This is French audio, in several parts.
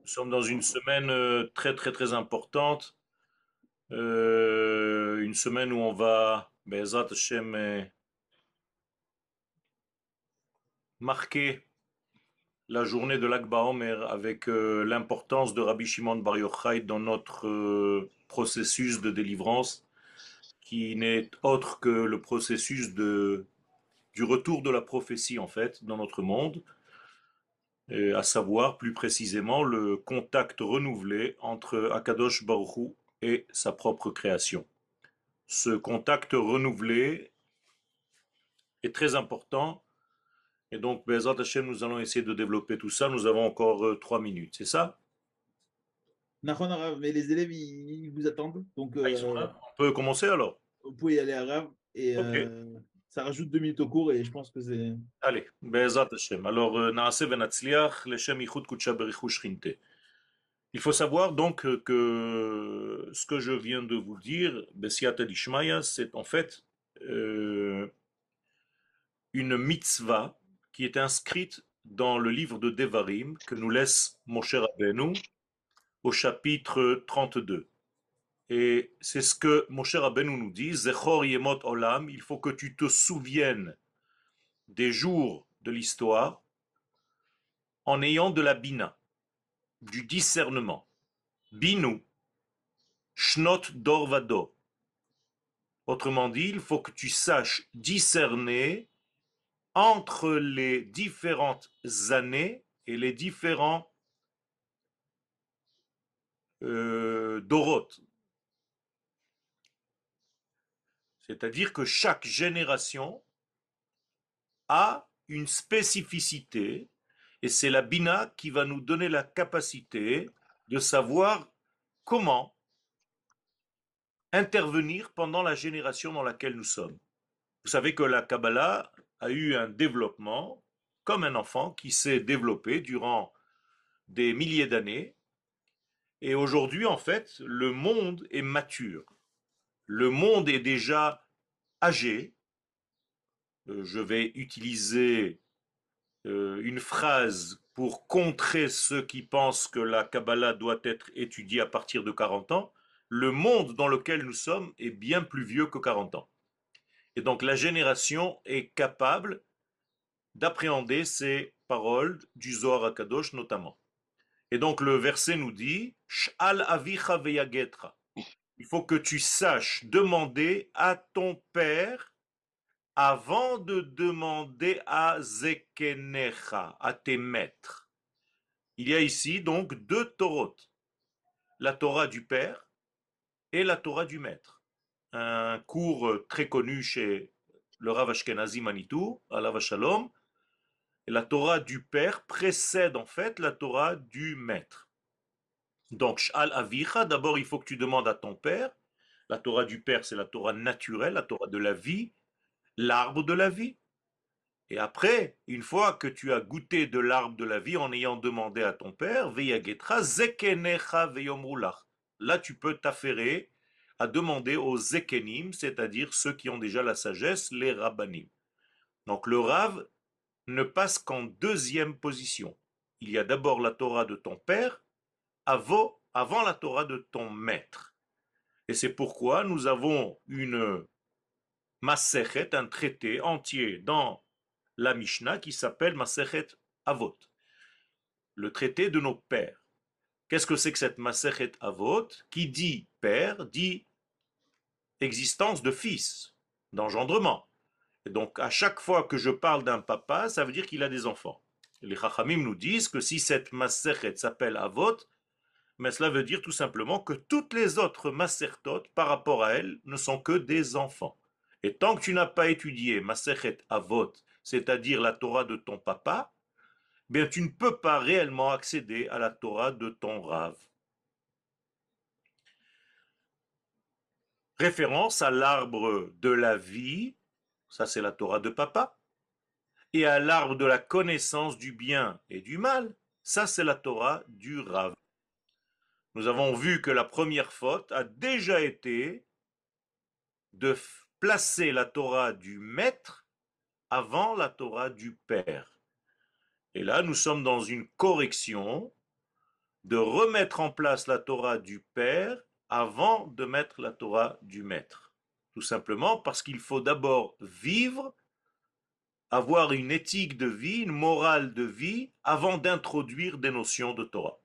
Nous sommes dans une semaine très très très importante, une semaine où on va, Be'ezrat Hashem, marquer la journée de l'Ak BaOmer avec l'importance de Rabbi Shimon Bar Yochai dans notre processus de délivrance, qui n'est autre que le processus du retour de la prophétie en fait dans notre monde, et à savoir plus précisément le contact renouvelé entre Akadosh Baruch Hu et sa propre création. Ce contact renouvelé est très important. Et donc, Bezrat Hashem, nous allons essayer de développer tout ça. Nous avons encore 3 minutes, c'est ça? Nahon Arav, mais les élèves, ils vous attendent. Donc, Ah, ils sont là. On peut commencer alors? vous pouvez y aller à Rav. Et Ok. ça rajoute 2 minutes au cours. Et je pense que c'est. Allez, Bezrat Hashem. Alors, Naaseh Venatzliach, Leshem Yichud Kudsha Berichu Shchinte. Il faut savoir donc que ce que je viens de vous dire, Besiata Dishmaya, c'est en fait euh, une mitzvah qui est inscrite dans le livre de Devarim que nous laisse Moshe Rabbeinu au chapitre 32. Et c'est ce que Moshe Rabbeinu nous dit, Zechor Yemot Olam, il faut que tu te souviennes des jours de l'histoire en ayant de la bina, du discernement. Binu, Shnot Dor Vado. Autrement dit, il faut que tu saches discerner entre les différentes années et les différents Dorot. C'est-à-dire que chaque génération a une spécificité et c'est la Bina qui va nous donner la capacité de savoir comment intervenir pendant la génération dans laquelle nous sommes. Vous savez que la Kabbalah a eu un développement comme un enfant qui s'est développé durant des milliers d'années et aujourd'hui en fait le monde est mature. Le monde est déjà âgé. Je vais utiliser une phrase pour contrer ceux qui pensent que la Kabbalah doit être étudiée à partir de 40 ans, le monde dans lequel nous sommes est bien plus vieux que 40 ans. Et donc la génération est capable d'appréhender ces paroles du Zohar HaKadosh notamment. Et donc le verset nous dit Sh'al avicha veyagetra. Il faut que tu saches demander à ton père avant de demander à Zekenecha, à tes maîtres. Il y a ici donc deux Torot, la Torah du Père et la Torah du Maître. Un cours très connu chez le Rav Ashkenazi Manitou, Alav Shalom, et la Torah du Père précède en fait la Torah du Maître. Donc, Sh'al Avicha, d'abord il faut que tu demandes à ton Père. La Torah du Père, c'est la Torah naturelle, la Torah de la vie, l'arbre de la vie. Et après, une fois que tu as goûté de l'arbre de la vie en ayant demandé à ton père, Veyagetra zekenecha veyomrulach. Là, tu peux t'affairer à demander aux zekenim, c'est-à-dire ceux qui ont déjà la sagesse, les rabbanim. Donc le rav ne passe qu'en deuxième position. Il y a d'abord la Torah de ton père, avant la Torah de ton maître. Et c'est pourquoi nous avons une Masechet, un traité entier dans la Mishnah qui s'appelle Masechet Avot, le traité de nos pères. Qu'est-ce que c'est que cette Masechet Avot? Qui dit père, dit existence de fils, d'engendrement. Et donc, à chaque fois que je parle d'un papa, ça veut dire qu'il a des enfants. Les Chachamim nous disent que si cette Masechet s'appelle Avot, mais cela veut dire tout simplement que toutes les autres Masertot, par rapport à elle, ne sont que des enfants. Et tant que tu n'as pas étudié Masechet Avot, c'est-à-dire la Torah de ton papa, bien tu ne peux pas réellement accéder à la Torah de ton Rav. Référence à l'arbre de la vie, ça c'est la Torah de papa, et à l'arbre de la connaissance du bien et du mal, ça c'est la Torah du Rav. Nous avons vu que la première faute a déjà été de placer la Torah du maître avant la Torah du père. Et là, nous sommes dans une correction de remettre en place la Torah du Père avant de mettre la Torah du Maître. Tout simplement parce qu'il faut d'abord vivre, avoir une éthique de vie, une morale de vie, avant d'introduire des notions de Torah.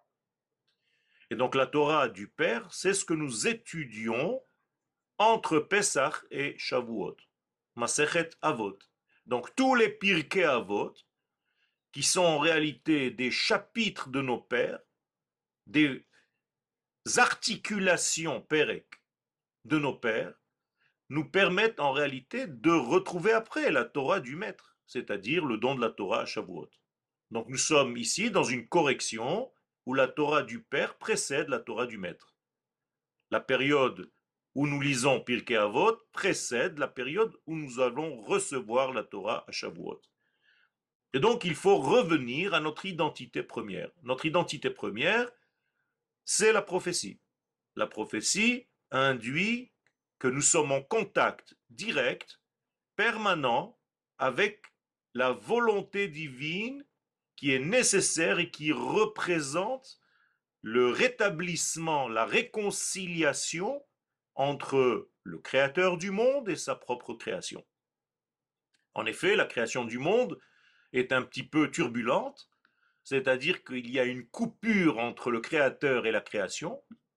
Et donc la Torah du Père, c'est ce que nous étudions entre Pesach et Shavuot, Masechet Avot. Donc tous les Pirkei Avot, qui sont en réalité des chapitres de nos pères, des articulations pérec de nos pères, nous permettent en réalité de retrouver après la Torah du Maître, c'est-à-dire le don de la Torah à Shavuot. Donc nous sommes ici dans une correction où la Torah du Père précède la Torah du Maître. La période où nous lisons Pirkei Avot précède la période où nous allons recevoir la Torah à Shavuot. Et donc il faut revenir à notre identité première. Notre identité première, c'est la prophétie. La prophétie induit que nous sommes en contact direct, permanent, avec la volonté divine qui est nécessaire et qui représente le rétablissement, la réconciliation entre le créateur du monde et sa propre création. En effet, la création du monde est un petit peu turbulente, c'est-à-dire qu'il y a une coupure entre le créateur et la création,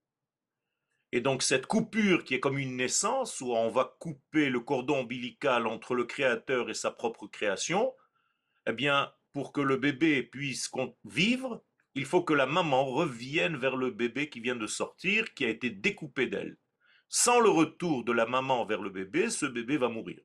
et donc cette coupure qui est comme une naissance, où on va couper le cordon ombilical entre le créateur et sa propre création, eh bien, pour que le bébé puisse vivre, il faut que la maman revienne vers le bébé qui vient de sortir, qui a été découpé d'elle. Sans le retour de la maman vers le bébé, ce bébé va mourir.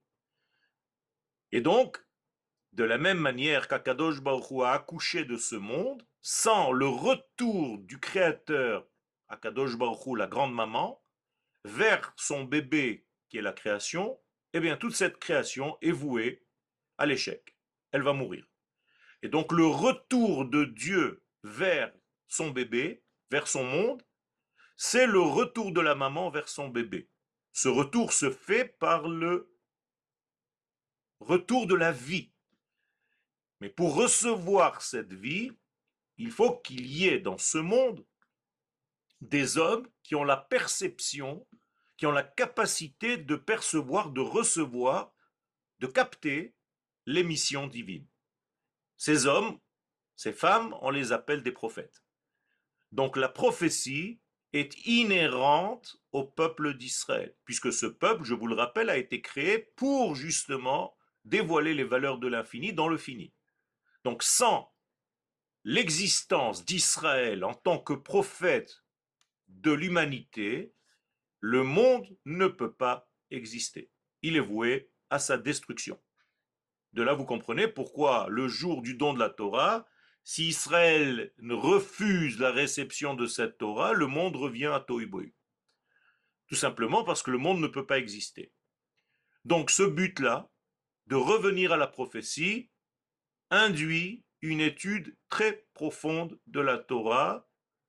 Et donc, de la même manière qu'Akadosh Baruch Hu a accouché de ce monde, sans le retour du Créateur, Akadosh Baruch Hu, la grande maman, vers son bébé qui est la création, eh bien toute cette création est vouée à l'échec. Elle va mourir. Et donc le retour de Dieu vers son bébé, vers son monde, c'est le retour de la maman vers son bébé. Ce retour se fait par le retour de la vie. Mais pour recevoir cette vie, il faut qu'il y ait dans ce monde des hommes qui ont la perception, qui ont la capacité de percevoir, de recevoir, de capter les missions divines. Ces hommes, ces femmes, on les appelle des prophètes. Donc la prophétie est inhérente au peuple d'Israël, puisque ce peuple, je vous le rappelle, a été créé pour justement dévoiler les valeurs de l'infini dans le fini. Donc sans l'existence d'Israël en tant que prophète de l'humanité, le monde ne peut pas exister. Il est voué à sa destruction. De là, vous comprenez pourquoi le jour du don de la Torah, si Israël refuse la réception de cette Torah, le monde revient à Tohu Bohu. Tout simplement parce que le monde ne peut pas exister. Donc ce but-là, de revenir à la prophétie, induit une étude très profonde de la Torah.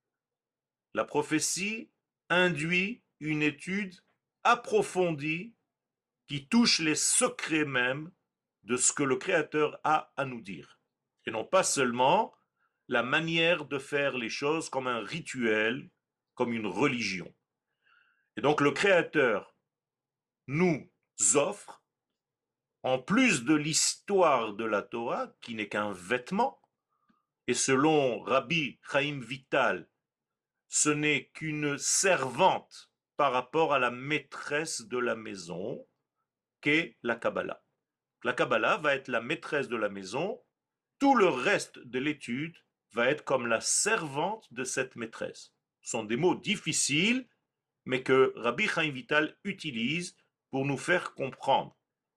La prophétie induit une étude approfondie qui touche les secrets même de ce que le Créateur a à nous dire. Et non pas seulement la manière de faire les choses comme un rituel, comme une religion. Et donc le Créateur nous offre, en plus de l'histoire de la Torah, qui n'est qu'un vêtement, et selon Rabbi Chaim Vital, ce n'est qu'une servante par rapport à la maîtresse de la maison, qu'est la Kabbalah. La Kabbalah va être la maîtresse de la maison, tout le reste de l'étude va être comme la servante de cette maîtresse. Ce sont des mots difficiles, mais que Rabbi Chaim Vital utilise pour nous faire comprendre.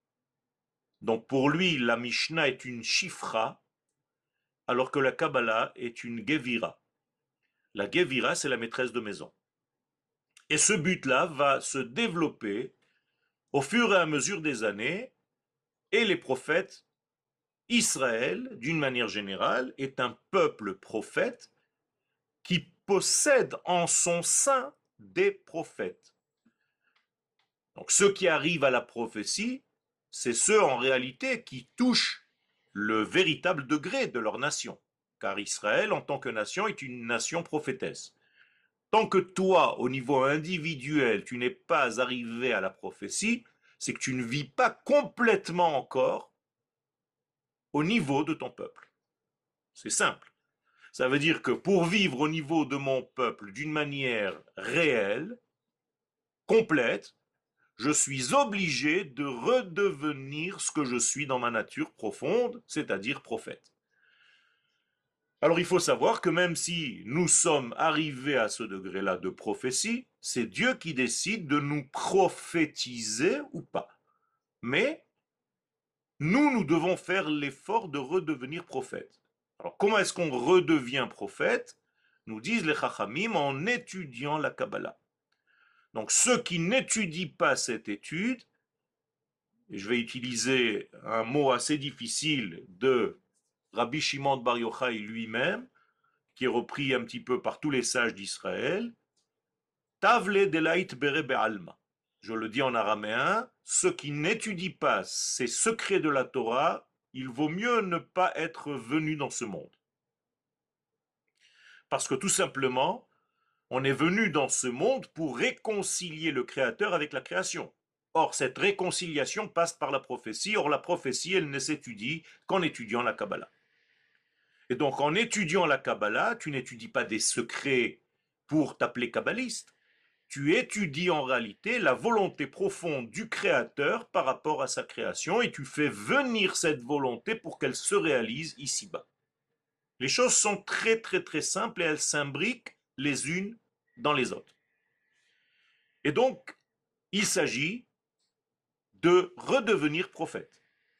Donc pour lui, la Mishnah est une Shifra, alors que la Kabbalah est une Gevira. La Gevira, c'est la maîtresse de maison. Et ce but-là va se développer au fur et à mesure des années, et les prophètes, Israël, d'une manière générale, est un peuple prophète qui possède en son sein des prophètes. Donc ceux qui arrivent à la prophétie, c'est ceux en réalité qui touchent le véritable degré de leur nation. car Israël, en tant que nation, est une nation prophétesse. Tant que toi, au niveau individuel, tu n'es pas arrivé à la prophétie, c'est que tu ne vis pas complètement encore au niveau de ton peuple. C'est simple. Ça veut dire que pour vivre au niveau de mon peuple d'une manière réelle, complète, je suis obligé de redevenir ce que je suis dans ma nature profonde, c'est-à-dire prophète. Alors il faut savoir que même si nous sommes arrivés à ce degré-là de prophétie, c'est Dieu qui décide de nous prophétiser ou pas. Mais nous devons faire l'effort de redevenir prophète. Alors comment est-ce qu'on redevient prophète? Nous disent les Chachamim en étudiant la Kabbalah. Donc ceux qui n'étudient pas cette étude, et je vais utiliser un mot assez difficile de Rabbi Shimon Bar Yochai lui-même, qui est repris un petit peu par tous les sages d'Israël, Tavle delait bere be'alma. Je le dis en araméen, ceux qui n'étudient pas ces secrets de la Torah, il vaut mieux ne pas être venu dans ce monde. Parce que tout simplement, on est venu dans ce monde pour réconcilier le Créateur avec la création. Or, cette réconciliation passe par la prophétie. Or, la prophétie, elle ne s'étudie qu'en étudiant la Kabbalah. Et donc, en étudiant la Kabbalah, tu n'étudies pas des secrets pour t'appeler kabbaliste. Tu étudies en réalité la volonté profonde du Créateur par rapport à sa création et tu fais venir cette volonté pour qu'elle se réalise ici-bas. Les choses sont très très très simples et elles s'imbriquent les unes dans les autres. Et donc, il s'agit de redevenir prophète.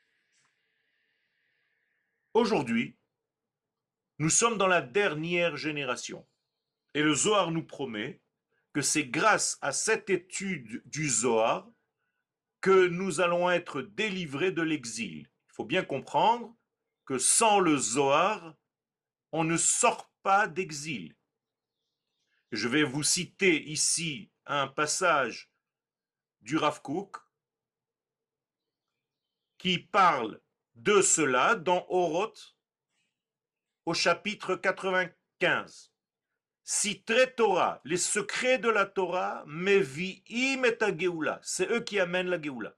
Aujourd'hui, nous sommes dans la dernière génération et le Zohar nous promet que c'est grâce à cette étude du Zohar que nous allons être délivrés de l'exil. Il faut bien comprendre que sans le Zohar, on ne sort pas d'exil. Je vais vous citer ici un passage du Rav Kook qui parle de cela dans Oroth au chapitre 95. Citre Torah, les secrets de la Torah, mevi'im et Geoula, c'est eux qui amènent la Geoula.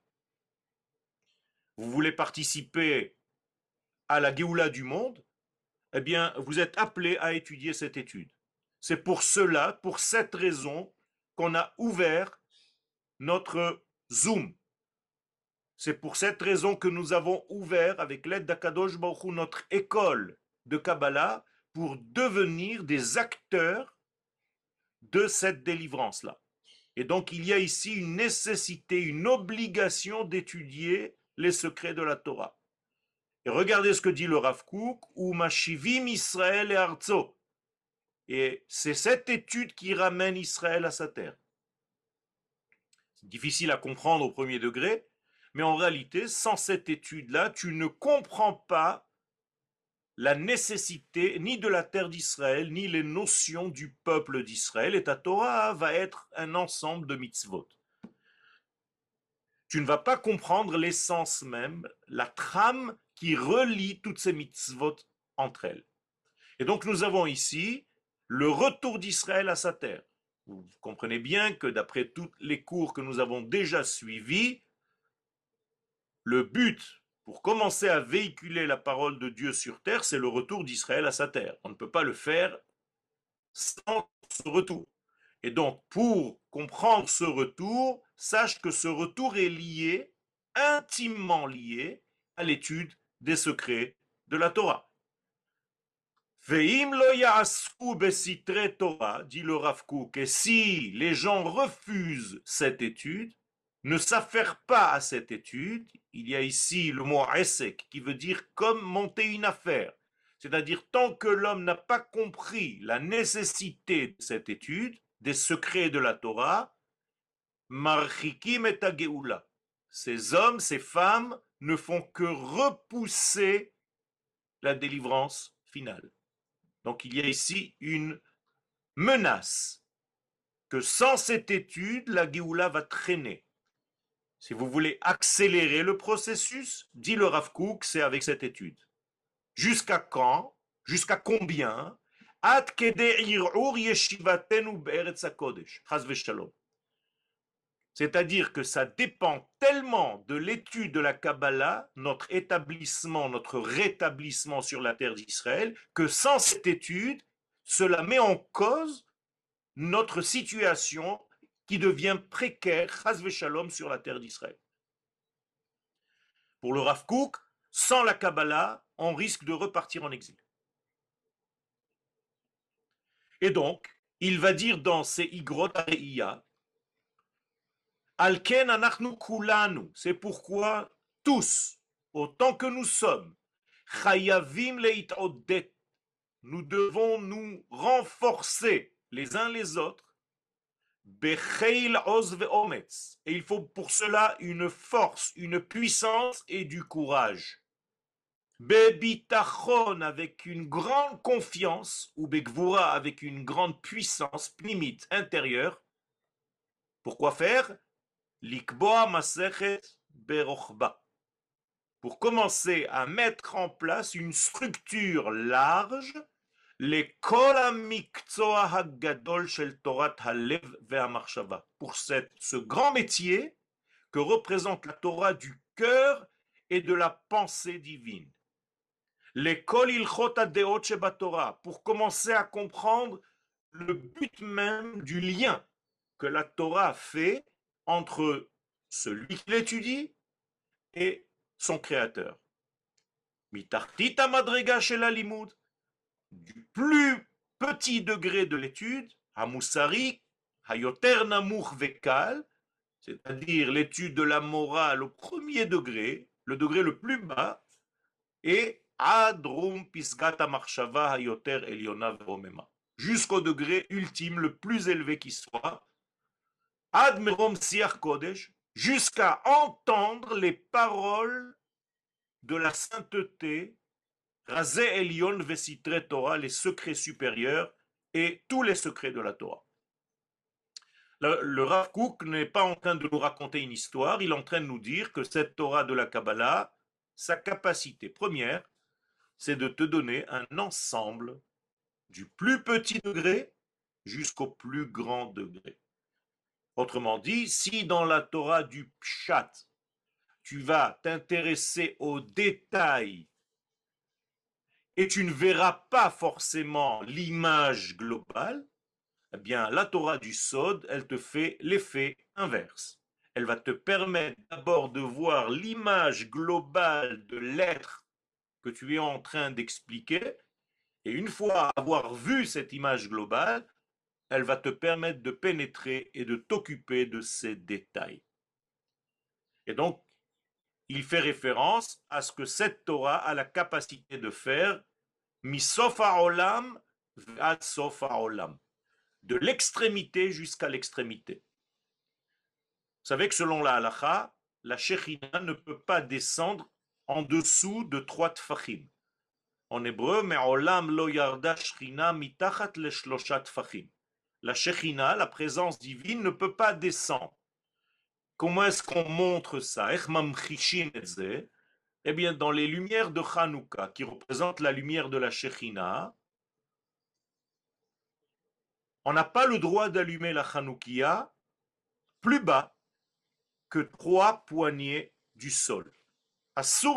Vous voulez participer à la Géoula du monde, eh bien, vous êtes appelé à étudier cette étude. C'est pour cela, pour cette raison, qu'on a ouvert notre Zoom. C'est pour cette raison que nous avons ouvert, avec l'aide d'Akadosh Baruch Hu, notre école de Kabbalah pour devenir des acteurs de cette délivrance-là. Et donc, il y a ici une nécessité, une obligation d'étudier les secrets de la Torah. Et regardez ce que dit le Rav Kook, ou Mashivim Israël et Arzo. Et c'est cette étude qui ramène Israël à sa terre. C'est difficile à comprendre au premier degré, mais en réalité, sans cette étude-là, tu ne comprends pas la nécessité ni de la terre d'Israël, ni les notions du peuple d'Israël. Et ta Torah va être un ensemble de mitzvot. Tu ne vas pas comprendre l'essence même, la trame qui relie toutes ces mitzvot entre elles. Et donc nous avons ici le retour d'Israël à sa terre. Vous comprenez bien que d'après tous les cours que nous avons déjà suivis, le but pour commencer à véhiculer la parole de Dieu sur terre, c'est le retour d'Israël à sa terre. On ne peut pas le faire sans ce retour. Et donc, pour comprendre ce retour, sache que ce retour est lié, intimement lié, à l'étude des secrets de la Torah. Veim lo ya'asku besitre Torah, dit le Rav Kook, et si les gens refusent cette étude, ne s'affairent pas à cette étude, il y a ici le mot esek qui veut dire comme monter une affaire. C'est-à-dire tant que l'homme n'a pas compris la nécessité de cette étude, des secrets de la Torah, marchikim et geoula. Ces hommes, ces femmes ne font que repousser la délivrance finale. Donc il y a ici une menace que sans cette étude, la Géoula va traîner. Si vous voulez accélérer le processus, dit le Rav Kook, c'est avec cette étude. Jusqu'à quand? Jusqu'à combien? Ad kede ir'ur yeshivatenu be'eretz hakodesh. Chas v'shalom. C'est-à-dire que ça dépend tellement de l'étude de la Kabbalah, notre établissement, notre rétablissement sur la terre d'Israël, que sans cette étude, cela met en cause notre situation qui devient précaire, chas v'shalom, sur la terre d'Israël. Pour le Rav Kook, sans la Kabbalah, on risque de repartir en exil. Et donc, il va dire dans ses Igrot Areia, Alken anachnu kulanu, c'est pourquoi tous, autant que nous sommes, chayavim leit'odet, nous devons nous renforcer les uns les autres, becheil oz ve'ometz, et il faut pour cela une force, une puissance et du courage. Bebitachon, avec une grande confiance, ou begvura, avec une grande puissance pnimite intérieure. Pourquoi faire? Likboa masechet berochba. Pour commencer à mettre en place une structure large, les kol hamikzoa hagadol shel Torat halev ve'hamachshava. Pour ce grand métier que représente la Torah du cœur et de la pensée divine. Les kol ilchot hadeot sheba Torah. Pour commencer à comprendre le but même du lien que la Torah fait entre celui qui l'étudie et son créateur. Mitartita madrega shel halimud, du plus petit degré de l'étude, Hamoussari, Hayoter Namuch Vekal, c'est-à-dire l'étude de la morale au premier degré, le degré le plus bas, et Adrum Pisgata Marshava Hayoter Eliona Veromema, jusqu'au degré ultime, le plus élevé qui soit, Ad Merom Siach Kodesh, jusqu'à entendre les paroles de la sainteté, Razé Elion Vesitre Torah, les secrets supérieurs et tous les secrets de la Torah. Le Rav Kook n'est pas en train de nous raconter une histoire, il est en train de nous dire que cette Torah de la Kabbalah, sa capacité première, c'est de te donner un ensemble du plus petit degré jusqu'au plus grand degré. Autrement dit, si dans la Torah du Pshat, tu vas t'intéresser aux détails et tu ne verras pas forcément l'image globale, eh bien, la Torah du Sod, elle te fait l'effet inverse. Elle va te permettre d'abord de voir l'image globale de l'être que tu es en train d'expliquer, et une fois avoir vu cette image globale, elle va te permettre de pénétrer et de t'occuper de ces détails. Et donc, il fait référence à ce que cette Torah a la capacité de faire misof ha'olam v'ad sof ha'olam, de l'extrémité jusqu'à l'extrémité. Vous savez que selon la halakha, la Shekhinah ne peut pas descendre en dessous de 3 tfachim. En hébreu, me'olam lo yarda shechina mitachat le shlosha tfachim. La Shekhinah, la présence divine, ne peut pas descendre. Comment est-ce qu'on montre ça? Eh bien, dans les lumières de Hanouka, qui représentent la lumière de la Shekhinah, on n'a pas le droit d'allumer la Hanoukia plus bas que 3 poignées du sol. Ça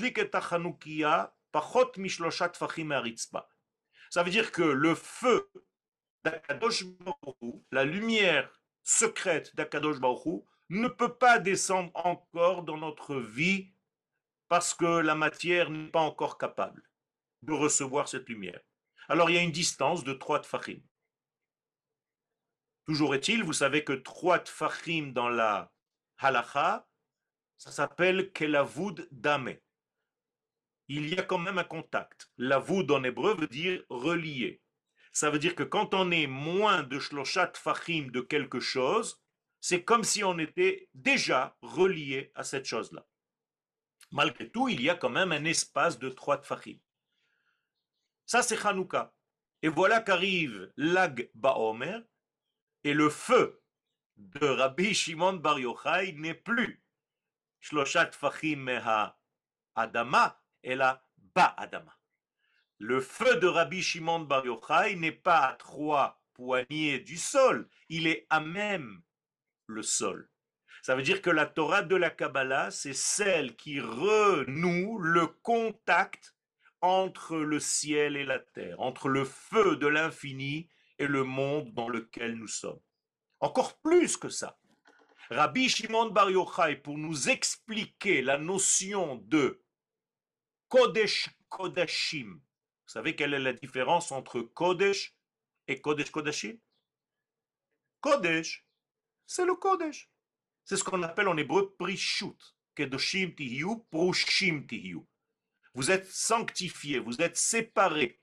veut dire que le feu d'Akadosh Baruch Hu, la lumière secrète d'Akadosh Baruch Hu, ne peut pas descendre encore dans notre vie parce que la matière n'est pas encore capable de recevoir cette lumière. Alors il y a une distance de 3 tfachim. Toujours est-il, vous savez que 3 tfachim dans la halacha, ça s'appelle kelavud dame. Il y a quand même un contact. Lavud en hébreu veut dire relié. Ça veut dire que quand on est moins de shloshat tfachim de quelque chose, c'est comme si on était déjà relié à cette chose-là. Malgré tout, il y a quand même un espace de 3 tfachim. Ça, c'est Hanouka. Et voilà qu'arrive Lag Baomer, et le feu de Rabbi Shimon Bar Yochai n'est plus Shloshat Tfachim Meha Adama, et la Ba Adama. Le feu de Rabbi Shimon Bar Yochai n'est pas à 3 poignées du sol, il est à même le sol. Ça veut dire que la Torah de la Kabbalah, c'est celle qui renoue le contact entre le ciel et la terre, entre le feu de l'infini et le monde dans lequel nous sommes. Encore plus que ça. Rabbi Shimon Bar Yochai, pour nous expliquer la notion de Kodesh Kodashim, vous savez quelle est la différence entre Kodesh et Kodesh Kodashim? Kodesh, c'est le Kodesh. C'est ce qu'on appelle en hébreu Prishut. Kedoshim tihiu, Prushim tihiu. Vous êtes sanctifiés, vous êtes séparés.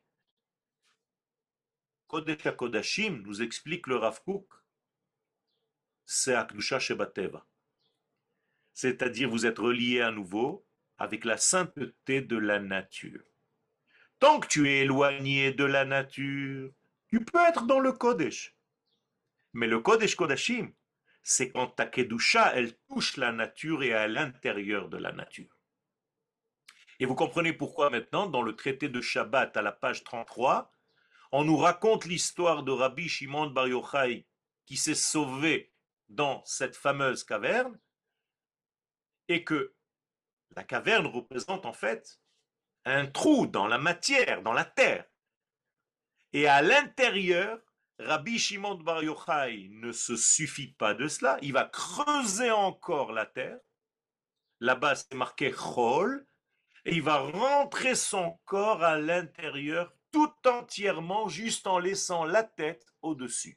Kodesh HaKodashim, nous explique le Rav Kook, c'est Akdusha Shebateva. C'est-à-dire vous êtes reliés à nouveau avec la sainteté de la nature. Tant que tu es éloigné de la nature, tu peux être dans le Kodesh. Mais le Kodesh Kodashim, c'est quand ta Kedusha, elle touche la nature et à l'intérieur de la nature. Et vous comprenez pourquoi maintenant, dans le traité de Shabbat, à la page 33, on nous raconte l'histoire de Rabbi Shimon Bar Yochai qui s'est sauvé dans cette fameuse caverne et que la caverne représente en fait un trou dans la matière, dans la terre. Et à l'intérieur, Rabbi Shimon Bar Yochai ne se suffit pas de cela, il va creuser encore la terre. Là-bas, c'est marqué Chol, et il va rentrer son corps à l'intérieur tout entièrement, juste en laissant la tête au-dessus.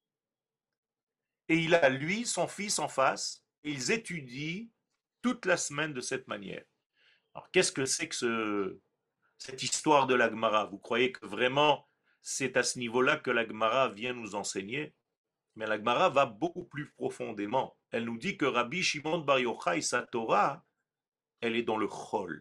Et il a, lui, son fils en face, et ils étudient toute la semaine de cette manière. Alors, qu'est-ce que c'est que cette histoire de la Gemara? Vous croyez que vraiment c'est à ce niveau-là que la Gemara vient nous enseigner? Mais la Gemara va beaucoup plus profondément. Elle nous dit que Rabbi Shimon Bar Yochai, sa Torah, elle est dans le Chol.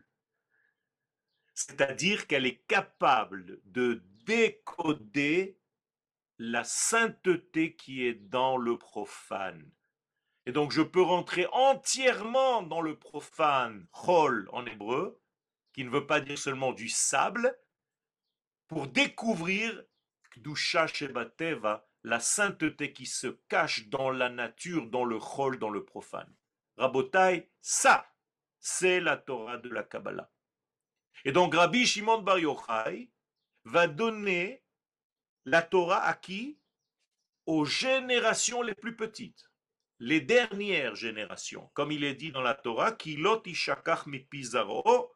C'est-à-dire qu'elle est capable de décoder la sainteté qui est dans le profane. Et donc je peux rentrer entièrement dans le profane, Chol en hébreu, qui ne veut pas dire seulement du sable, pour découvrir Kdusha Shebateva, la sainteté qui se cache dans la nature, dans le Chol, dans le profane. Rabotai, ça, c'est la Torah de la Kabbalah. Et donc Rabbi Shimon Bar Yochai va donner la Torah à qui? Aux générations les plus petites, les dernières générations. Comme il est dit dans la Torah, Ki lot ishakach mi pizaro,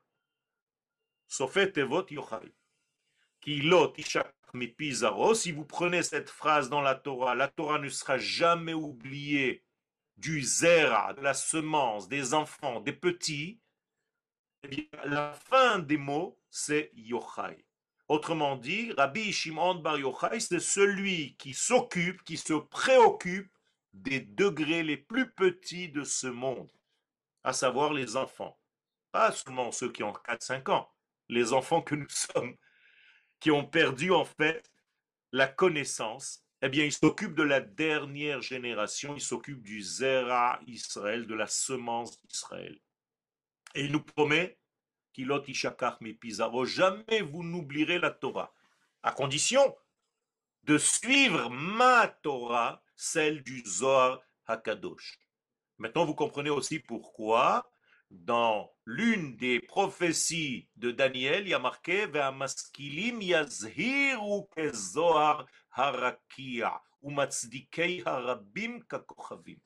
sofet evot Yochai. Ki lot ishakach mi pizaro. Si vous prenez cette phrase dans la Torah ne sera jamais oubliée du zera, de la semence, des enfants, des petits. Eh bien, la fin des mots, c'est Yochai. Autrement dit, Rabbi Shimon Bar Yochai, c'est celui qui s'occupe, qui se préoccupe des degrés les plus petits de ce monde, à savoir les enfants. Pas seulement ceux qui ont 4-5 ans, les enfants que nous sommes, qui ont perdu en fait la connaissance. Eh bien, il s'occupe de la dernière génération, il s'occupe du Zera Israël, de la semence d'Israël. Et il nous promet Kilot ishakach mi pizaro, jamais vous n'oublierez la Torah, à condition de suivre ma Torah, celle du Zohar HaKadosh. Maintenant, vous comprenez aussi pourquoi, dans l'une des prophéties de Daniel, il y a marqué Ve'amaskilim yazhiru kezohar harakia umatzdikei harabim kakochavim.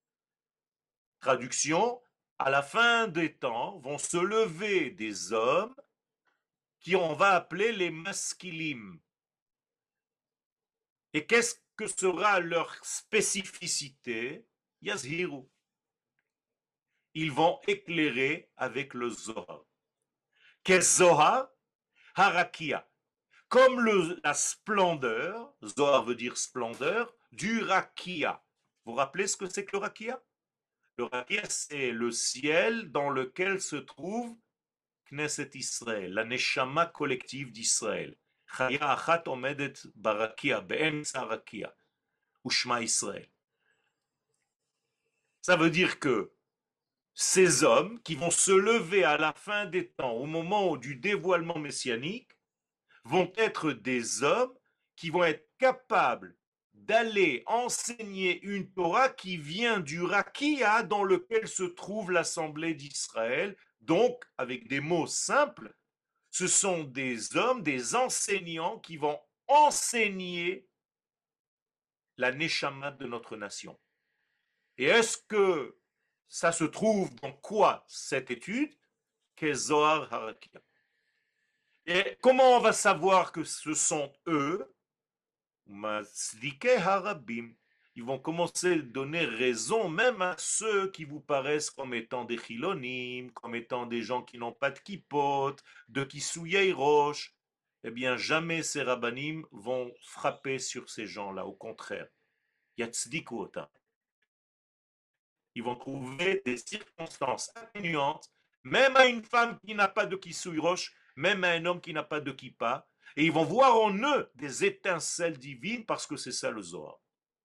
Traduction, à la fin des temps vont se lever des hommes qui on va appeler les maskilim. Et qu'est-ce que sera leur spécificité? Yazhiru. Ils vont éclairer avec le Zohar. Kezohar harakia. Comme la splendeur, Zohar veut dire splendeur, du rakia. Vous vous rappelez ce que c'est que le rakia? Le rakia, c'est le ciel dans lequel se trouve Knesset Israël, la neshama collective d'Israël. Chaya achat omedet barakia, be'emtza rakia, ushma Israël. Ça veut dire que ces hommes qui vont se lever à la fin des temps, au moment du dévoilement messianique, vont être des hommes qui vont être capables d'aller enseigner une Torah qui vient du Rakia dans lequel se trouve l'Assemblée d'Israël. Donc, avec des mots simples, ce sont des hommes, des enseignants qui vont enseigner la Neshama de notre nation. Et est-ce que ça se trouve dans quoi cette étude? Kezohar Harakia. Et comment on va savoir que ce sont eux? Mazdike Harabim. Ils vont commencer à donner raison même à ceux qui vous paraissent comme étant des chilonim, comme étant des gens qui n'ont pas de kippot, de kisuyei roche. Eh bien, jamais ces rabbanim vont frapper sur ces gens-là. Au contraire, yatzdiku otam. Ils vont trouver des circonstances atténuantes, même à une femme qui n'a pas de kisui roche, même à un homme qui n'a pas de kippa, et ils vont voir en eux des étincelles divines parce que c'est ça le Zohar.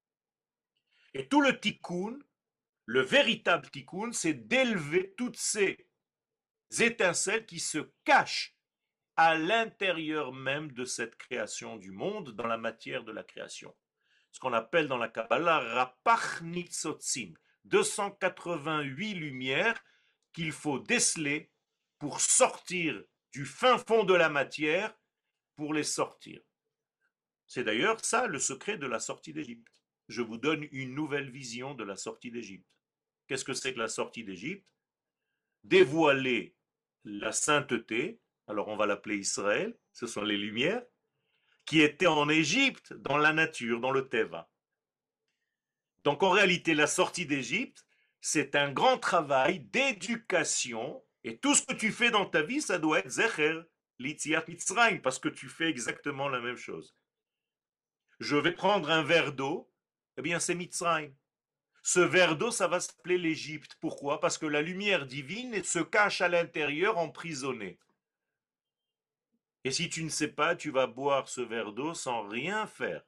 Et tout le tikkun, le véritable tikkun, c'est d'élever toutes ces étincelles qui se cachent à l'intérieur même de cette création du monde, dans la matière de la création. Ce qu'on appelle dans la Kabbalah Rapach Nitzotzim, 288 lumières qu'il faut déceler pour sortir du fin fond de la matière, pour les sortir. C'est d'ailleurs ça le secret de la sortie d'Égypte. Je vous donne une nouvelle vision de la sortie d'Égypte. Qu'est-ce que c'est que la sortie d'Égypte? Dévoiler la sainteté, alors on va l'appeler Israël, ce sont les lumières, qui étaient en Égypte, dans la nature, dans le Teva. Donc en réalité, la sortie d'Égypte, c'est un grand travail d'éducation, et tout ce que tu fais dans ta vie, ça doit être Zecher, Litziat Mitzrayim, parce que tu fais exactement la même chose. Je vais prendre un verre d'eau, eh bien c'est Mitzrayim. Ce verre d'eau, ça va s'appeler l'Égypte. Pourquoi? Parce que la lumière divine se cache à l'intérieur emprisonnée. Et si tu ne sais pas, tu vas boire ce verre d'eau sans rien faire.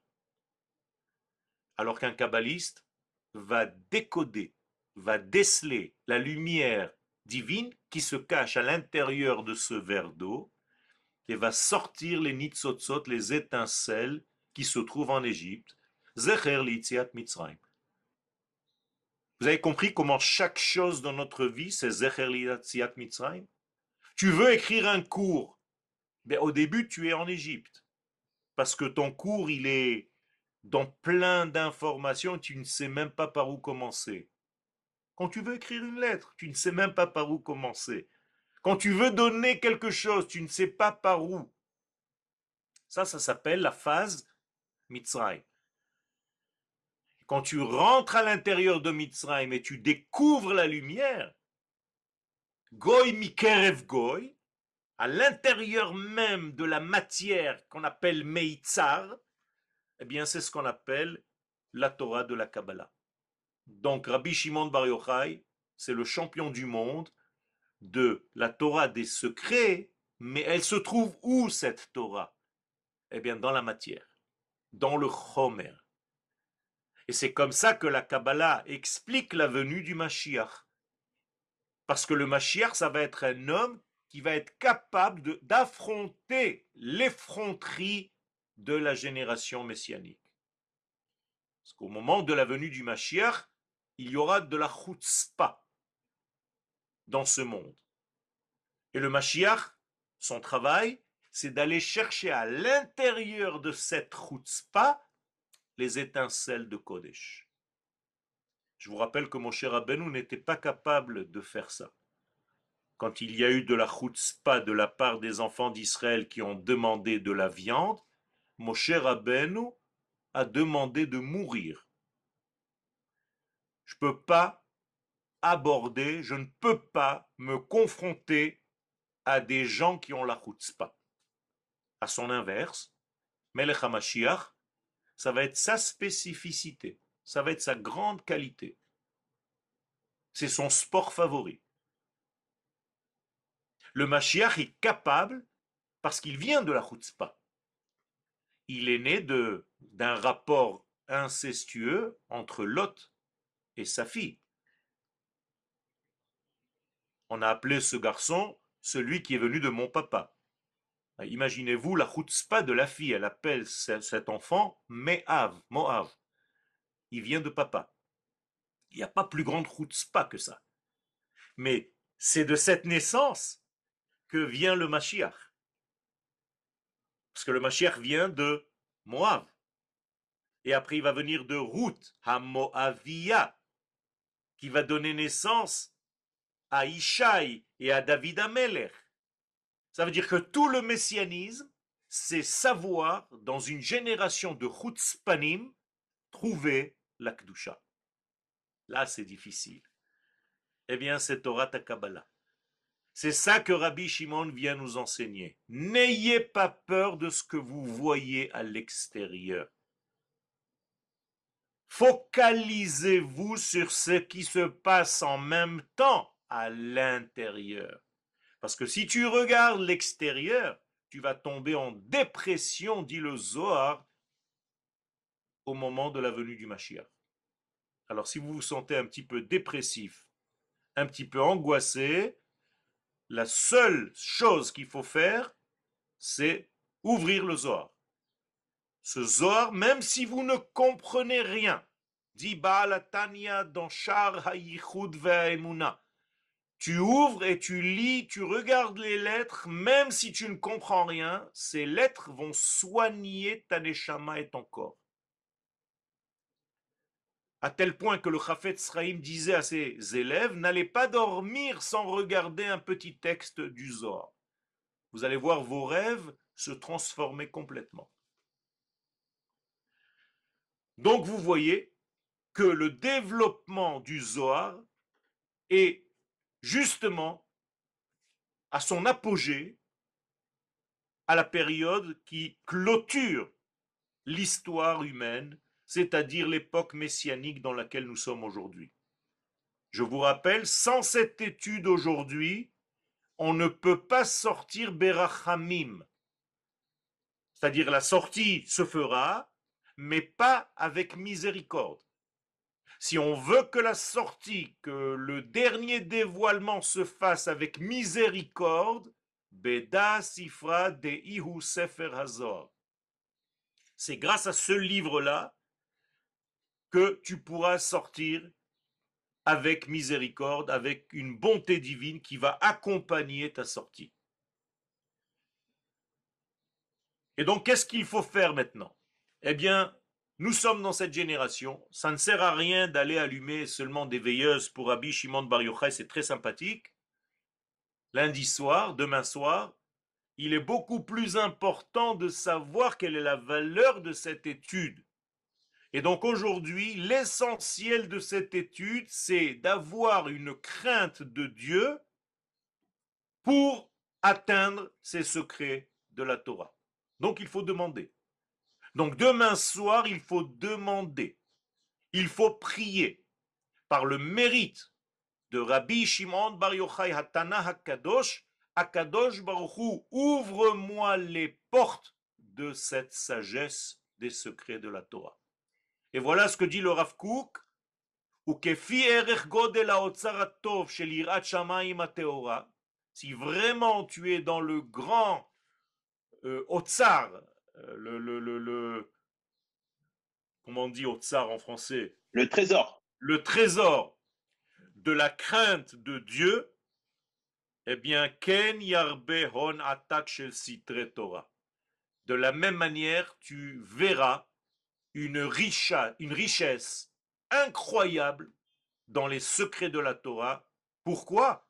Alors qu'un kabbaliste va décoder, va déceler la lumière divine qui se cache à l'intérieur de ce verre d'eau et va sortir les nitzotzot, les étincelles qui se trouvent en Égypte. Zecher l'itziat Mitzrayim. Vous avez compris comment chaque chose dans notre vie, c'est Zecher l'itziat Mitzrayim? Tu veux écrire un cours, mais au début, tu es en Égypte. Parce que ton cours, il est dans plein d'informations, tu ne sais même pas par où commencer. Quand tu veux écrire une lettre, tu ne sais même pas par où commencer. Quand tu veux donner quelque chose, tu ne sais pas par où. Ça s'appelle la phase Mitzrayim. Quand tu rentres à l'intérieur de Mitzrayim et tu découvres la lumière, Goy Mikerev Goy, à l'intérieur même de la matière qu'on appelle Meitzar, eh bien c'est ce qu'on appelle la Torah de la Kabbalah. Donc Rabbi Shimon Bar Yochai, c'est le champion du monde de la Torah des secrets, mais elle se trouve où cette Torah? Eh bien dans la matière, dans le Chomer. Et c'est comme ça que la Kabbalah explique la venue du Mashiach. Parce que le Mashiach, ça va être un homme qui va être capable d'affronter l'effronterie de la génération messianique. Parce qu'au moment de la venue du Mashiach, il y aura de la chutzpah dans ce monde. Et le Mashiach, son travail, c'est d'aller chercher à l'intérieur de cette chutzpah les étincelles de Kodesh. Je vous rappelle que Moshe Rabbeinu n'était pas capable de faire ça. Quand il y a eu de la chutzpah de la part des enfants d'Israël qui ont demandé de la viande, Moshe Rabbeinu a demandé de mourir. Je ne peux pas aborder, je ne peux pas me confronter à des gens qui ont la chutzpah. À son inverse, Melech HaMashiach, ça va être sa spécificité, ça va être sa grande qualité. C'est son sport favori. Le Mashiach est capable, parce qu'il vient de la chutzpah. Il est né d'un rapport incestueux entre Lot et sa fille. On a appelé ce garçon celui qui est venu de mon papa. Imaginez-vous la chutzpah de la fille, elle appelle cet enfant Me'av, Moav. Il vient de papa. Il n'y a pas plus grande chutzpah que ça. Mais c'est de cette naissance que vient le Mashiach. Parce que le Mashiach vient de Moav. Et après, il va venir de Ruth, Hamoavia, qui va donner naissance à Ishaï et à David Amelech. Ça veut dire que tout le messianisme, c'est savoir, dans une génération de chutzpanim, trouver la Kedusha. Là, c'est difficile. Eh bien, c'est Torah ta Kabbalah. C'est ça que Rabbi Shimon vient nous enseigner. N'ayez pas peur de ce que vous voyez à l'extérieur. Focalisez-vous sur ce qui se passe en même temps à l'intérieur. Parce que si tu regardes l'extérieur, tu vas tomber en dépression, dit le Zohar, au moment de la venue du Mashiach. Alors si vous vous sentez un petit peu dépressif, un petit peu angoissé, la seule chose qu'il faut faire, c'est ouvrir le Zohar. Ce Zohar, même si vous ne comprenez rien, dit Baal HaTanya dans Shar HaYichud VeHaEmuna, tu ouvres et tu lis, tu regardes les lettres, même si tu ne comprends rien, ces lettres vont soigner ta neshama et ton corps. À tel point que le Chafetz Chaim disait à ses élèves, n'allez pas dormir sans regarder un petit texte du Zohar. Vous allez voir vos rêves se transformer complètement. Donc vous voyez que le développement du Zohar est justement à son apogée à la période qui clôture l'histoire humaine, c'est-à-dire l'époque messianique dans laquelle nous sommes aujourd'hui. Je vous rappelle, sans cette étude aujourd'hui, on ne peut pas sortir Berachamim. C'est-à-dire la sortie se fera, mais pas avec miséricorde. Si on veut que la sortie, que le dernier dévoilement se fasse avec miséricorde, Beda Sifra de Ihu Sefer Hazor. C'est grâce à ce livre-là que tu pourras sortir avec miséricorde, avec une bonté divine qui va accompagner ta sortie. Et donc, qu'est-ce qu'il faut faire maintenant? Eh bien, nous sommes dans cette génération, ça ne sert à rien d'aller allumer seulement des veilleuses pour Rabbi Shimon Bar Yochai, c'est très sympathique. Lundi soir, demain soir, il est beaucoup plus important de savoir quelle est la valeur de cette étude. Et donc aujourd'hui, l'essentiel de cette étude, c'est d'avoir une crainte de Dieu pour atteindre ces secrets de la Torah. Donc il faut demander. Donc demain soir, il faut demander. Il faut prier par le mérite de Rabbi Shimon Bar Yochai Hatana Hakadosh, Akadosh Baruch Hu, ouvre-moi les portes de cette sagesse des secrets de la Torah. Et voilà ce que dit le Rav Kook, si vraiment tu es dans le grand Otsar, comment on dit Otsar en français? Le trésor. Le trésor de la crainte de Dieu, eh bien, Ken Yarbe Hon Atak Shel Sitre Torah. De la même manière, tu verras une richesse incroyable dans les secrets de la Torah. Pourquoi?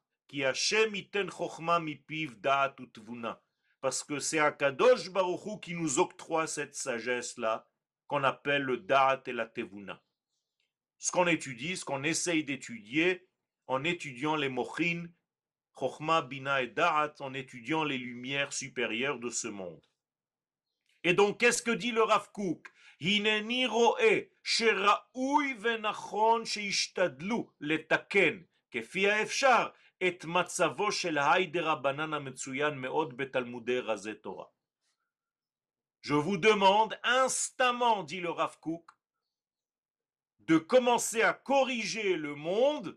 Parce que c'est Akadosh Baruch Hu qui nous octroie cette sagesse-là, qu'on appelle le Da'at et la Tevuna. Ce qu'on étudie, ce qu'on essaye d'étudier, en étudiant les Mochin, Chochma, Bina et Da'at, en étudiant les lumières supérieures de ce monde. Et donc, qu'est-ce que dit le Rav Kook? Hineni ro'e sheraoui venachon sheishtadlu letaken kefi haefshar et matzavo shel hayde rabbanan hametsuyan meod betalmudei razeh Torah. Je vous demande instamment, dit le Rav Kook, de commencer à corriger le monde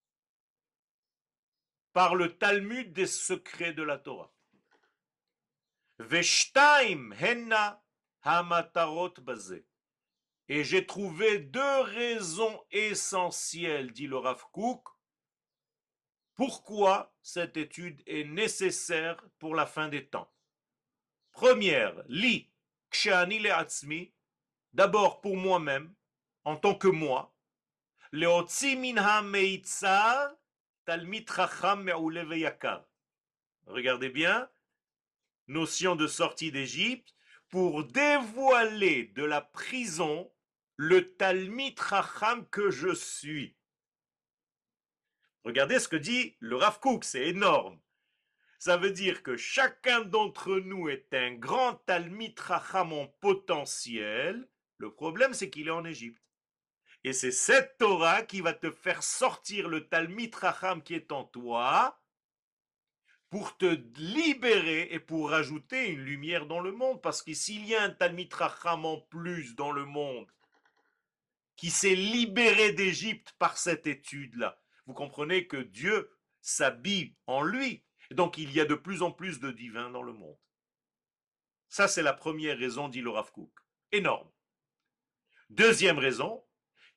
par le Talmud des secrets de la Torah. Veshtaim henna hamatarot bazeh. Et j'ai trouvé deux raisons essentielles, dit le Rav Kook, pourquoi cette étude est nécessaire pour la fin des temps. Première, li kshani le'atzmi, d'abord pour moi-même, en tant que moi, leotzi minha meitzar talmid chacham me'ule veyakar. Regardez bien, notion de sortie d'Égypte, pour dévoiler de la prison le Talmid Chacham que je suis. Regardez ce que dit le Rav Kook, c'est énorme. Ça veut dire que chacun d'entre nous est un grand Talmid Chacham en potentiel. Le problème, c'est qu'il est en Égypte. Et c'est cette Torah qui va te faire sortir le Talmid Chacham qui est en toi pour te libérer et pour rajouter une lumière dans le monde. Parce que s'il y a un Talmid Chacham en plus dans le monde qui s'est libéré d'Égypte par cette étude-là, vous comprenez que Dieu s'habille en lui. Donc il y a de plus en plus de divins dans le monde. Ça, c'est la première raison, dit le Rav Kook. Énorme. Deuxième raison,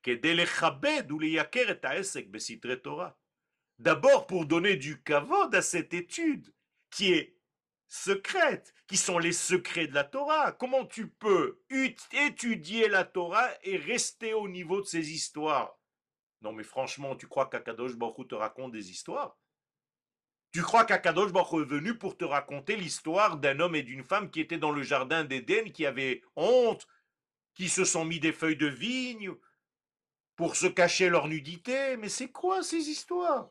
d'abord pour donner du kavod à cette étude qui est secrète, qui sont les secrets de la Torah. Comment tu peux étudier la Torah et rester au niveau de ces histoires? Non mais franchement, tu crois qu'Akadosh Baruch Hu te raconte des histoires? Tu crois qu'Akadosh Baruch Hu est venu pour te raconter l'histoire d'un homme et d'une femme qui étaient dans le jardin d'Éden, qui avaient honte, qui se sont mis des feuilles de vigne pour se cacher leur nudité? Mais c'est quoi ces histoires?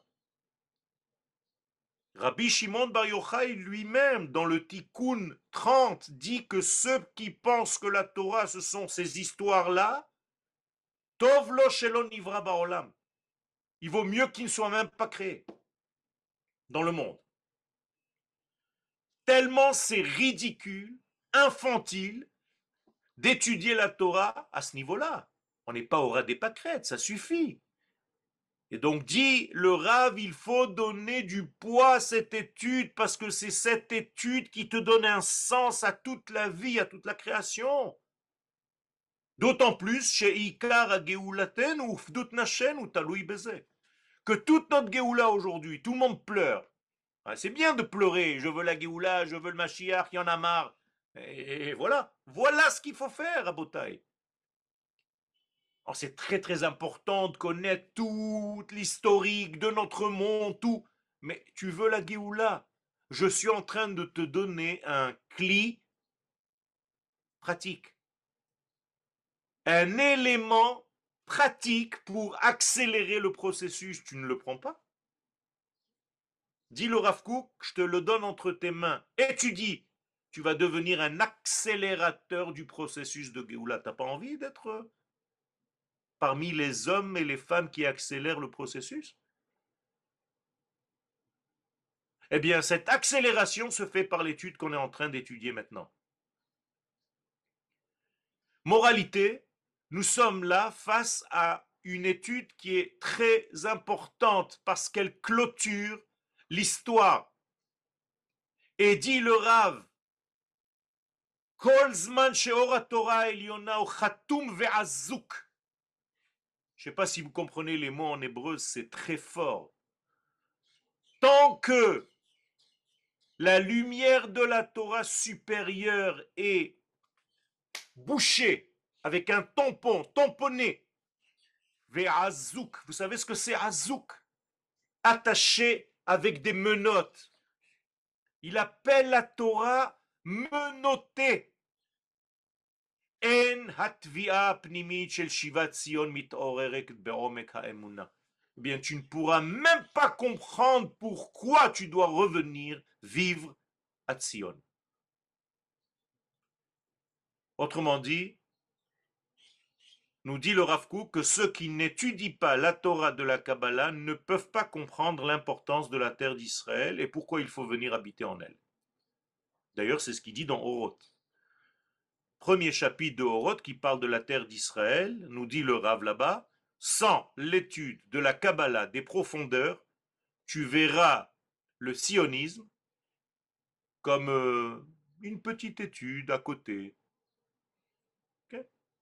Rabbi Shimon Bar Yochai lui-même, dans le Tikkun 30, dit que ceux qui pensent que la Torah, ce sont ces histoires-là, Tov lo shelo nivra ba'olam. Il vaut mieux qu'ils ne soient même pas créés dans le monde. Tellement c'est ridicule, infantile, d'étudier la Torah à ce niveau-là. On n'est pas au ras des pâquerettes, ça suffit. Et donc dit le Rav, il faut donner du poids à cette étude parce que c'est cette étude qui te donne un sens à toute la vie, à toute la création. D'autant plus chez Ikar Geoulaten ou Fdut Nashen ou Taloui Beze. Que toute notre Géoula aujourd'hui, tout le monde pleure. C'est bien de pleurer, je veux la Géoula, je veux le Mashiach, il y en a marre. Et voilà, voilà ce qu'il faut faire, Rabotai. Alors c'est très très important de connaître toute l'historique de notre monde, tout. Mais tu veux la Géoula. Je suis en train de te donner un cli pratique. Un élément pratique pour accélérer le processus. Tu ne le prends pas? Dis le Rav Kook, je te le donne entre tes mains. Étudie. Tu vas devenir un accélérateur du processus de Géoula. Tu n'as pas envie d'être parmi les hommes et les femmes qui accélèrent le processus? Eh bien, cette accélération se fait par l'étude qu'on est en train d'étudier maintenant. Moralité, nous sommes là face à une étude qui est très importante parce qu'elle clôture l'histoire. Et dit le Rav, Kol zman she'or Torah eliona ou chatum ve'azuk. Je ne sais pas si vous comprenez les mots en hébreu, c'est très fort. Tant que la lumière de la Torah supérieure est bouchée avec un tampon, tamponné, ve'azouk. Vous savez ce que c'est azouk? Attaché avec des menottes. Il appelle la Torah menottée. En hatvi'a pnimit shel shivat Zion mit'oreret be'omek ha'emuna. Eh bien, tu ne pourras même pas comprendre pourquoi tu dois revenir vivre à Tzion. Autrement dit, nous dit le Rav Kook que ceux qui n'étudient pas la Torah de la Kabbalah ne peuvent pas comprendre l'importance de la terre d'Israël et pourquoi il faut venir habiter en elle. D'ailleurs, c'est ce qu'il dit dans Oroth. Premier chapitre de Oroth qui parle de la terre d'Israël, nous dit le Rav là-bas, sans l'étude de la Kabbalah des profondeurs, tu verras le sionisme comme une petite étude à côté. Ok.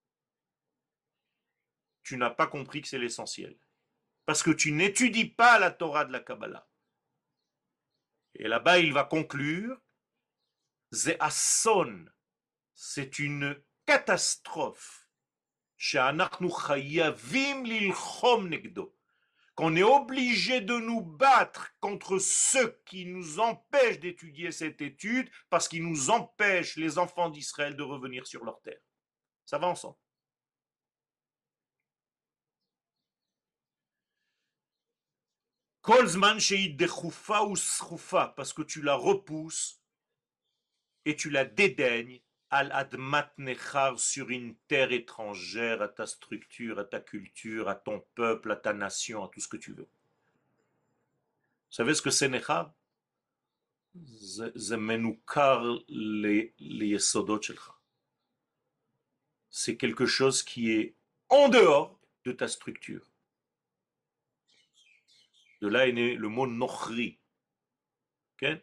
Tu n'as pas compris que c'est l'essentiel. Parce que tu n'étudies pas la Torah de la Kabbalah. Et là-bas, il va conclure, c'est asson, c'est une catastrophe. She'anachnu chayavim lilchom negdo. Qu'on est obligé de nous battre contre ceux qui nous empêchent d'étudier cette étude parce qu'ils nous empêchent, les enfants d'Israël, de revenir sur leur terre. Ça va ensemble. Kolzman sheidechoufa ou schoufa, parce que tu la repousses et tu la dédaignes al admat nechar, sur une terre étrangère à ta structure, à ta culture, à ton peuple, à ta nation, à tout ce que tu veux. Vous savez ce que c'est nechar? זה מנוכר ליסודות שלך. C'est quelque chose qui est en dehors de ta structure. De là est né le mot nochri. Okay?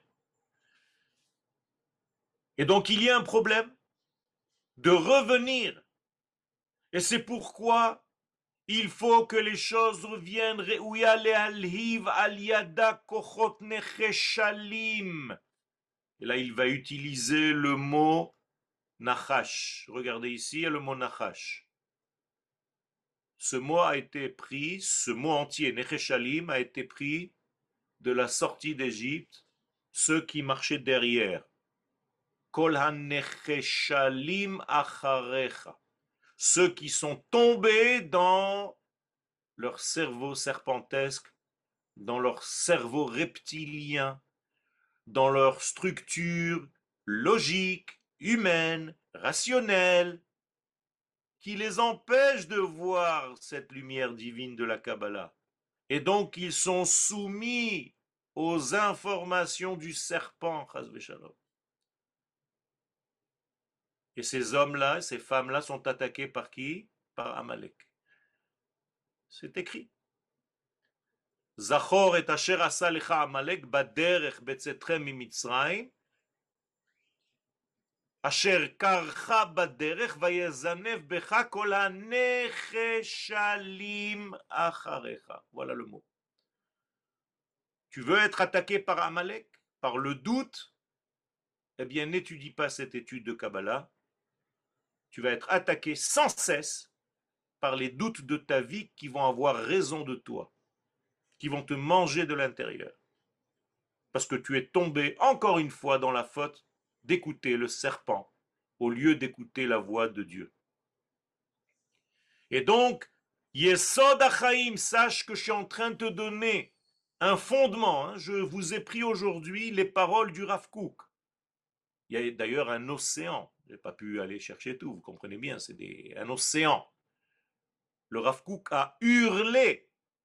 Et donc il y a un problème de revenir. Et c'est pourquoi il faut que les choses reviennent. Re'uya le'alhiv al yada kochot necheshalim. Et là il va utiliser le mot nachash. Regardez ici, il y a le mot nachash. Ce mot a été pris, ce mot entier, Necheshalim, a été pris de la sortie d'Égypte, ceux qui marchaient derrière. Kol ha-necheshalim acharecha. Ceux qui sont tombés dans leur cerveau serpentesque, dans leur cerveau reptilien, dans leur structure logique, humaine, rationnelle, qui les empêche de voir cette lumière divine de la Kabbalah. Et donc, ils sont soumis aux informations du serpent. Et ces hommes-là, ces femmes-là sont attaqués par qui? Par Amalek. C'est écrit. Zachor et asher asa lecha Amalek baderech betzetrem mimitzrayim asher karcha baderech vayezanev becha kol hanecheshalim acharecha. Voilà le mot. Tu veux être attaqué par Amalek, par le doute? Eh bien, n'étudie pas cette étude de Kabbalah. Tu vas être attaqué sans cesse par les doutes de ta vie qui vont avoir raison de toi, qui vont te manger de l'intérieur. Parce que tu es tombé encore une fois dans la faute d'écouter le serpent au lieu d'écouter la voix de Dieu. Et donc, Yesod Achaim, sache que je suis en train de te donner un fondement. Je vous ai pris aujourd'hui les paroles du Rav Kook. Il y a d'ailleurs un océan. Je n'ai pas pu aller chercher tout, vous comprenez bien, c'est un océan. Le Rav Kook a hurlé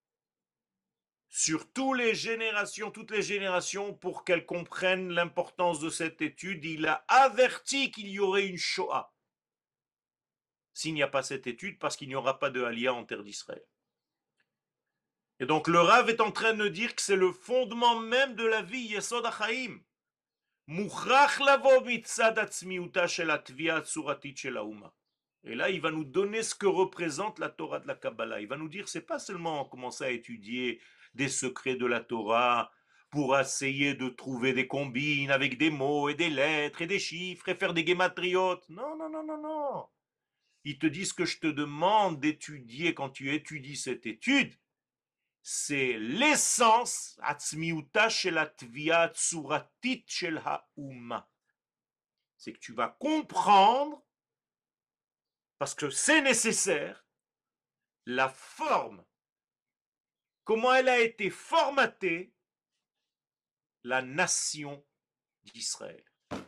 sur toutes les générations pour qu'elles comprennent l'importance de cette étude. Il a averti qu'il y aurait une Shoah s'il n'y a pas cette étude, parce qu'il n'y aura pas de Aliyah en terre d'Israël. Et donc le Rav est en train de dire que c'est le fondement même de la vie, Yesod HaChaim. Mukhrach lavo mitzad atzmiuta shel hatvia tsuratit shel hauma. Et là, il va nous donner ce que représente la Torah de la Kabbalah. Il va nous dire, c'est pas seulement commencer à étudier des secrets de la Torah pour essayer de trouver des combines avec des mots et des lettres et des chiffres et faire des guématriotes. Non, non, non, non, non. Il te dit ce que je te demande d'étudier quand tu étudies cette étude, c'est l'essence, atzmiuta shel hatvia tsuratit shel hauma. C'est que tu vas comprendre, parce que c'est nécessaire, la forme, comment elle a été formatée, la nation d'Israël.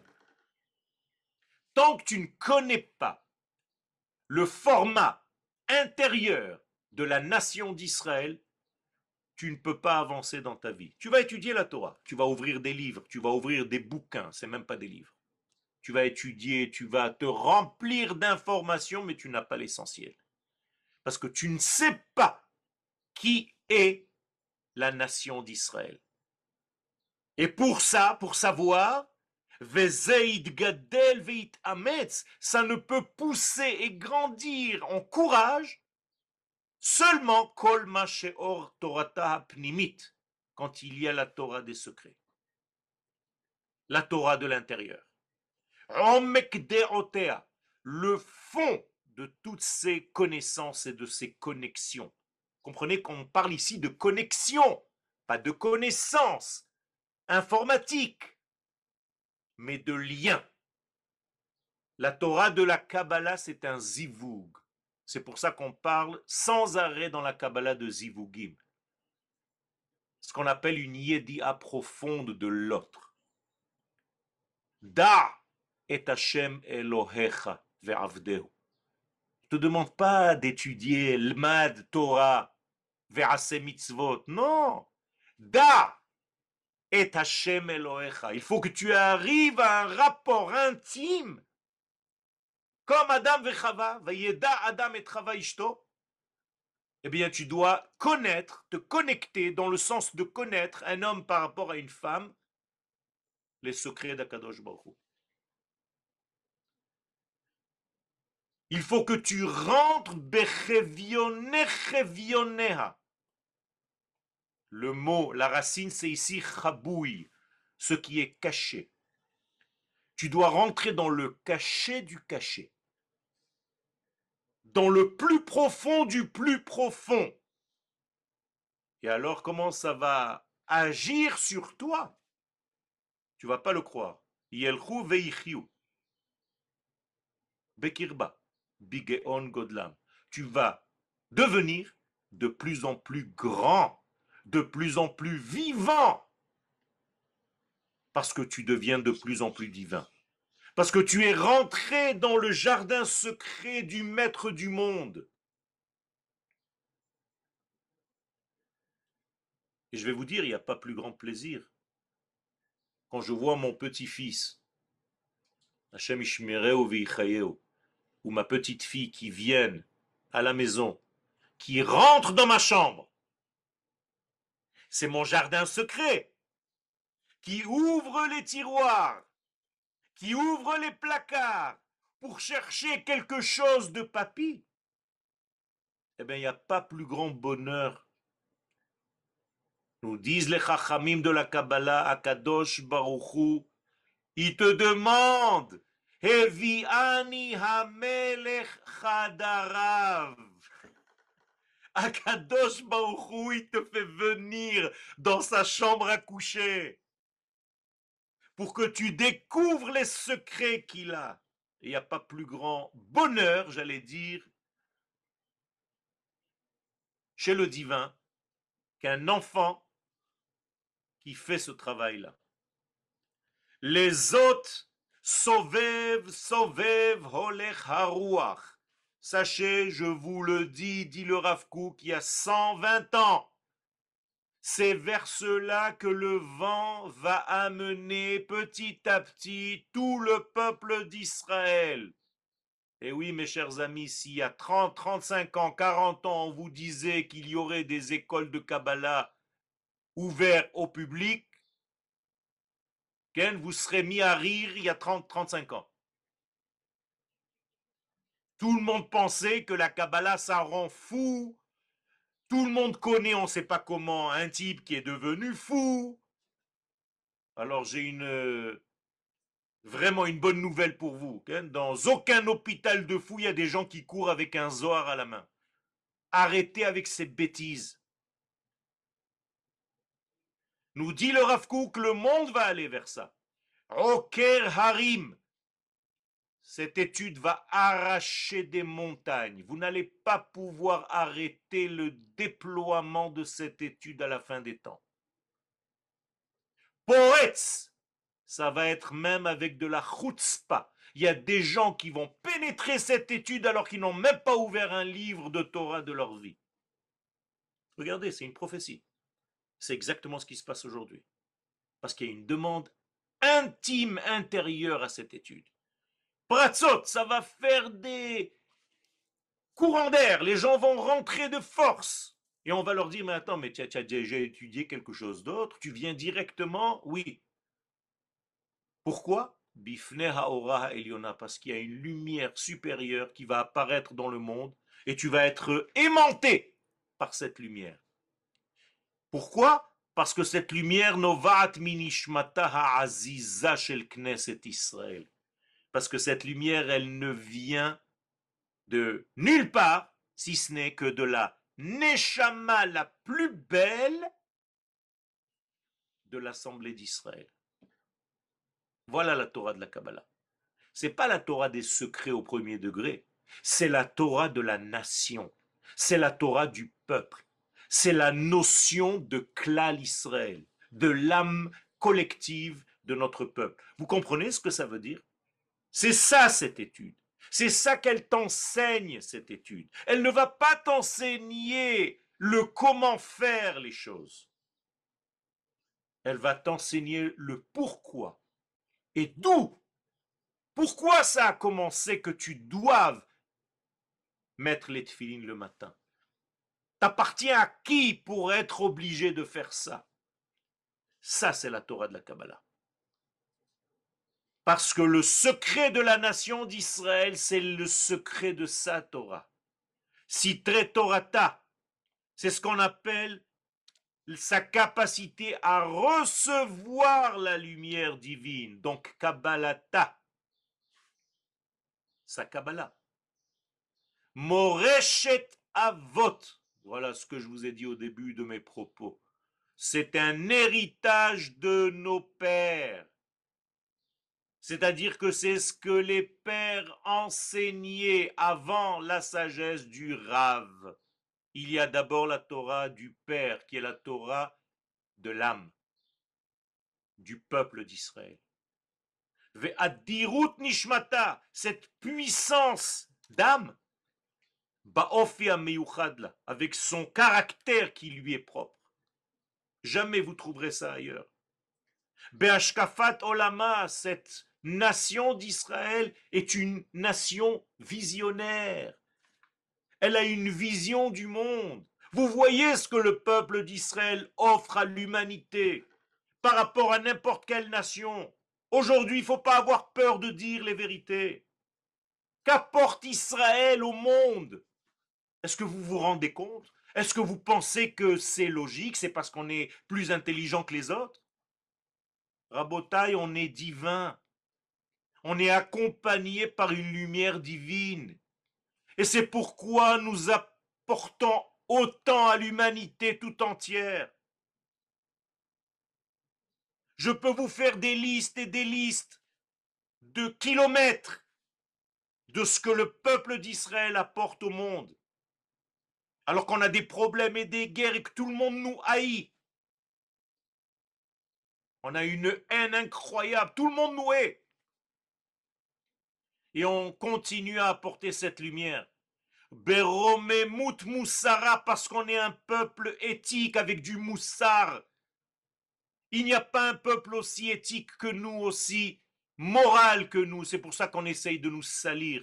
Tant que tu ne connais pas le format intérieur de la nation d'Israël, tu ne peux pas avancer dans ta vie. Tu vas étudier la Torah, tu vas ouvrir des livres, tu vas ouvrir des bouquins, c'est même pas des livres. Tu vas étudier, tu vas te remplir d'informations, mais tu n'as pas l'essentiel. Parce que tu ne sais pas qui est la nation d'Israël. Et pour ça, pour savoir, gadel veit ametz, ça ne peut pousser et grandir en courage seulement kol ma sheor torata pnimit, quand il y a la Torah des secrets, la Torah de l'intérieur. Omek deotea, le fond de toutes ces connaissances et de ces connexions. Comprenez qu'on parle ici de connexion, pas de connaissance informatique, mais de lien. La Torah de la Kabbalah, c'est un zivug. C'est pour ça qu'on parle sans arrêt dans la Kabbalah de zivugim. Ce qu'on appelle une yédia profonde de l'autre. Da et Hashem Elohecha ve'avdehu. Ne te demande pas d'étudier l'mad Torah ve'ase mitzvot. Non. Da et Hashem Elohecha. Il faut que tu arrives à un rapport intime comme Adam et Chava, Vayeda Adam et Chava ishto. Eh bien, tu dois connaître, te connecter dans le sens de connaître un homme par rapport à une femme, les secrets d'Akadosh Baruch Hu. Il faut que tu rentres bechevionneha. Le mot, la racine, c'est ici chaboui, ce qui est caché. Tu dois rentrer dans le cachet du cachet. Dans le plus profond du plus profond. Et alors, comment ça va agir sur toi? Tu vas pas le croire. Yelchu veichiu. Bekirba. Bigeon godlam. Tu vas devenir de plus en plus grand, de plus en plus vivant. Parce que tu deviens de plus en plus divin. Parce que tu es rentré dans le jardin secret du maître du monde. Et je vais vous dire, il n'y a pas plus grand plaisir. Quand je vois mon petit-fils, Hashem Ishmereu v'Ichayeu, ou ma petite-fille qui viennent à la maison, qui rentrent dans ma chambre, c'est mon jardin secret, qui ouvre les tiroirs, qui ouvre les placards pour chercher quelque chose de papy. Eh bien, il n'y a pas plus grand bonheur. Nous disent les chachamim de la Kabbalah, Akadosh Baruch Hu, ils te demandent, Heviani hamelech chadarav. Akadosh Baruch Hu, il te fait venir dans sa chambre à coucher pour que tu découvres les secrets qu'il a. Il n'y a pas plus grand bonheur, j'allais dire, chez le divin qu'un enfant qui fait ce travail-là. Les autres, sovev, sovev, holech haruach. Sachez, je vous le dis, dit le Rav Kook, il y a 120 ans, c'est vers cela que le vent va amener petit à petit tout le peuple d'Israël. Et oui, mes chers amis, s'il y a 30, 35 ans, 40 ans, on vous disait qu'il y aurait des écoles de Kabbalah ouvertes au public, vous serez mis à rire il y a 30, 35 ans. Tout le monde pensait que la Kabbalah, ça rend fou. Tout le monde connaît, on ne sait pas comment, un type qui est devenu fou. Alors j'ai vraiment une bonne nouvelle pour vous. Dans aucun hôpital de fou, il y a des gens qui courent avec un zohar à la main. Arrêtez avec ces bêtises. Nous dit le Rav Kook, le monde va aller vers ça. Oker Harim. Cette étude va arracher des montagnes. Vous n'allez pas pouvoir arrêter le déploiement de cette étude à la fin des temps. Poetz, ça va être même avec de la chutzpah. Il y a des gens qui vont pénétrer cette étude alors qu'ils n'ont même pas ouvert un livre de Torah de leur vie. Regardez, c'est une prophétie. C'est exactement ce qui se passe aujourd'hui. Parce qu'il y a une demande intime, intérieure à cette étude. Pratzot, ça va faire des courants d'air. Les gens vont rentrer de force. Et on va leur dire, mais attends, mais tu as déjà étudié quelque chose d'autre? Tu viens directement? Oui. Pourquoi? Bifne haora ha'elyona, parce qu'il y a une lumière supérieure qui va apparaître dans le monde et tu vas être aimanté par cette lumière. Pourquoi? Parce que cette lumière novat minishmata ha'aziza shel Knesset Israël. Parce que cette lumière, elle ne vient de nulle part, si ce n'est que de la neshama la plus belle de l'Assemblée d'Israël. Voilà la Torah de la Kabbalah. C'est pas la Torah des secrets au premier degré, c'est la Torah de la nation, c'est la Torah du peuple, c'est la notion de klal Israël, de l'âme collective de notre peuple. Vous comprenez ce que ça veut dire? C'est ça cette étude. C'est ça qu'elle t'enseigne, cette étude. Elle ne va pas t'enseigner le comment faire les choses. Elle va t'enseigner le pourquoi et d'où. Pourquoi ça a commencé que tu doives mettre les tefilines le matin? T'appartiens à qui pour être obligé de faire ça? Ça, c'est la Torah de la Kabbalah. Parce que le secret de la nation d'Israël, c'est le secret de sa Torah. Sitre Torata, c'est ce qu'on appelle sa capacité à recevoir la lumière divine. Donc, Kabbalata, sa Kabbalah. Moreshet Avot, voilà ce que je vous ai dit au début de mes propos. C'est un héritage de nos pères. C'est-à-dire que c'est ce que les pères enseignaient avant la sagesse du Rav. Il y a d'abord la Torah du Père, qui est la Torah de l'âme, du peuple d'Israël. Ve'adirut nishmata, cette puissance d'âme, ba'ofi ameyuchadla, avec son caractère qui lui est propre. Jamais vous trouverez ça ailleurs. Be'ashkafat olama, cette nation d'Israël est une nation visionnaire. Elle a une vision du monde. Vous voyez ce que le peuple d'Israël offre à l'humanité par rapport à n'importe quelle nation. Aujourd'hui, il ne faut pas avoir peur de dire les vérités. Qu'apporte Israël au monde? Est-ce que vous vous rendez compte? Est-ce que vous pensez que c'est logique? C'est parce qu'on est plus intelligent que les autres? Rabotaï, on est divin. On est accompagné par une lumière divine. Et c'est pourquoi nous apportons autant à l'humanité tout entière. Je peux vous faire des listes et des listes de kilomètres de ce que le peuple d'Israël apporte au monde. Alors qu'on a des problèmes et des guerres et que tout le monde nous haït. On a une haine incroyable, tout le monde nous hait. Et on continue à apporter cette lumière. Berome mout moussara, parce qu'on est un peuple éthique avec du moussar. Il n'y a pas un peuple aussi éthique que nous, aussi moral que nous. C'est pour ça qu'on essaye de nous salir.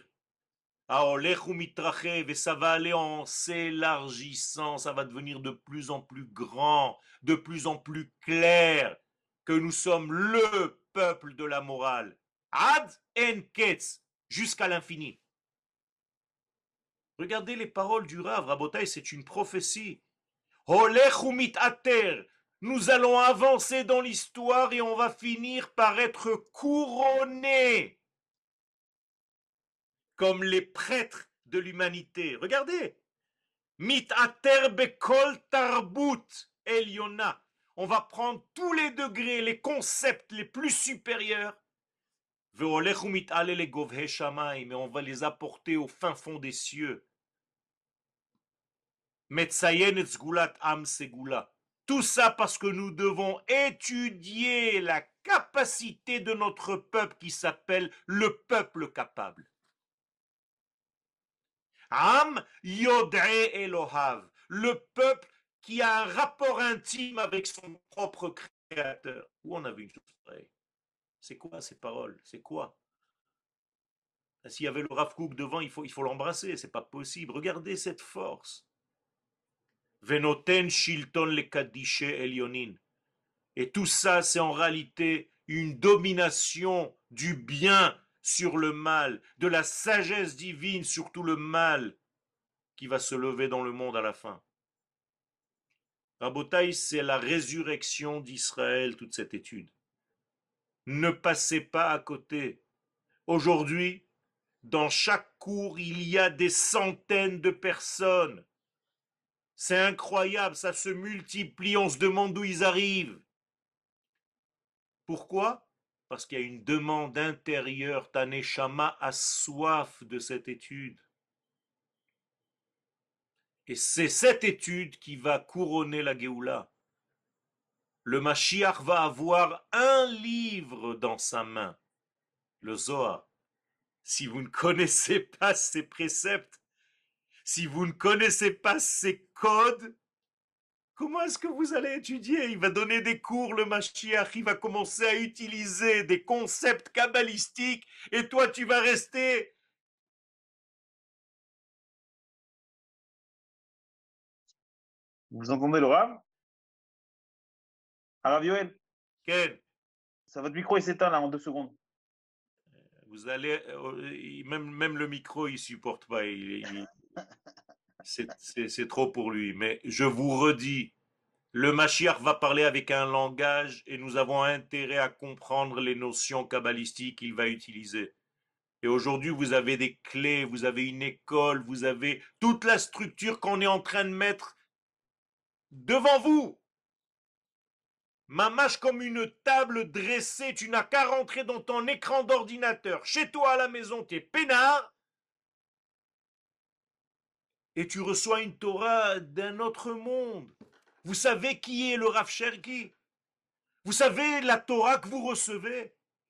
Et ça va aller en s'élargissant, ça va devenir de plus en plus grand, de plus en plus clair que nous sommes le peuple de la morale. Ad en ketz, jusqu'à l'infini. Regardez les paroles du Rav, Rabotai, c'est une prophétie. Nous allons avancer dans l'histoire et on va finir par être couronnés comme les prêtres de l'humanité. Regardez. Mitater bekol tarbut eliona. On va prendre tous les degrés, les concepts les plus supérieurs. Et on va les apporter au fin fond des cieux. Tout ça parce que nous devons étudier la capacité de notre peuple qui s'appelle le peuple capable. Am Yodre Elohav, le peuple qui a un rapport intime avec son propre créateur. Où on a vu une chose pareille? C'est quoi ces paroles? C'est quoi? S'il y avait le Rav Kook devant, il faut l'embrasser, c'est pas possible. Regardez cette force. Venoten Shilton le Kadishe Elionin. Et tout ça, c'est en réalité une domination du bien sur le mal, de la sagesse divine sur tout le mal qui va se lever dans le monde à la fin. Rabotaï, c'est la résurrection d'Israël, toute cette étude. Ne passez pas à côté. Aujourd'hui, dans chaque cours, il y a des centaines de personnes. C'est incroyable, ça se multiplie, on se demande d'où ils arrivent. Pourquoi? Parce qu'il y a une demande intérieure. Taneshama a soif de cette étude. Et c'est cette étude qui va couronner la Géoula. Le Mashiach va avoir un livre dans sa main, le Zohar. Si vous ne connaissez pas ces préceptes, si vous ne connaissez pas ces codes, comment est-ce que vous allez étudier? Il va donner des cours, le Mashiach, il va commencer à utiliser des concepts kabbalistiques, et toi tu vas rester. Vous entendez le Rav? Rav Yoel, Ken, ça, votre micro il s'éteint là en 2 secondes. vous allez, même le micro il supporte pas, c'est trop pour lui. Mais je vous redis, le Mashiach va parler avec un langage et nous avons intérêt à comprendre les notions kabbalistiques qu'il va utiliser. Et aujourd'hui, vous avez des clés, vous avez une école, vous avez toute la structure qu'on est en train de mettre devant vous. Mamache comme une table dressée, tu n'as qu'à rentrer dans ton écran d'ordinateur. Chez toi à la maison, tu es peinard et tu reçois une Torah d'un autre monde. Vous savez qui est le Rav Cherki? Vous savez la Torah que vous recevez?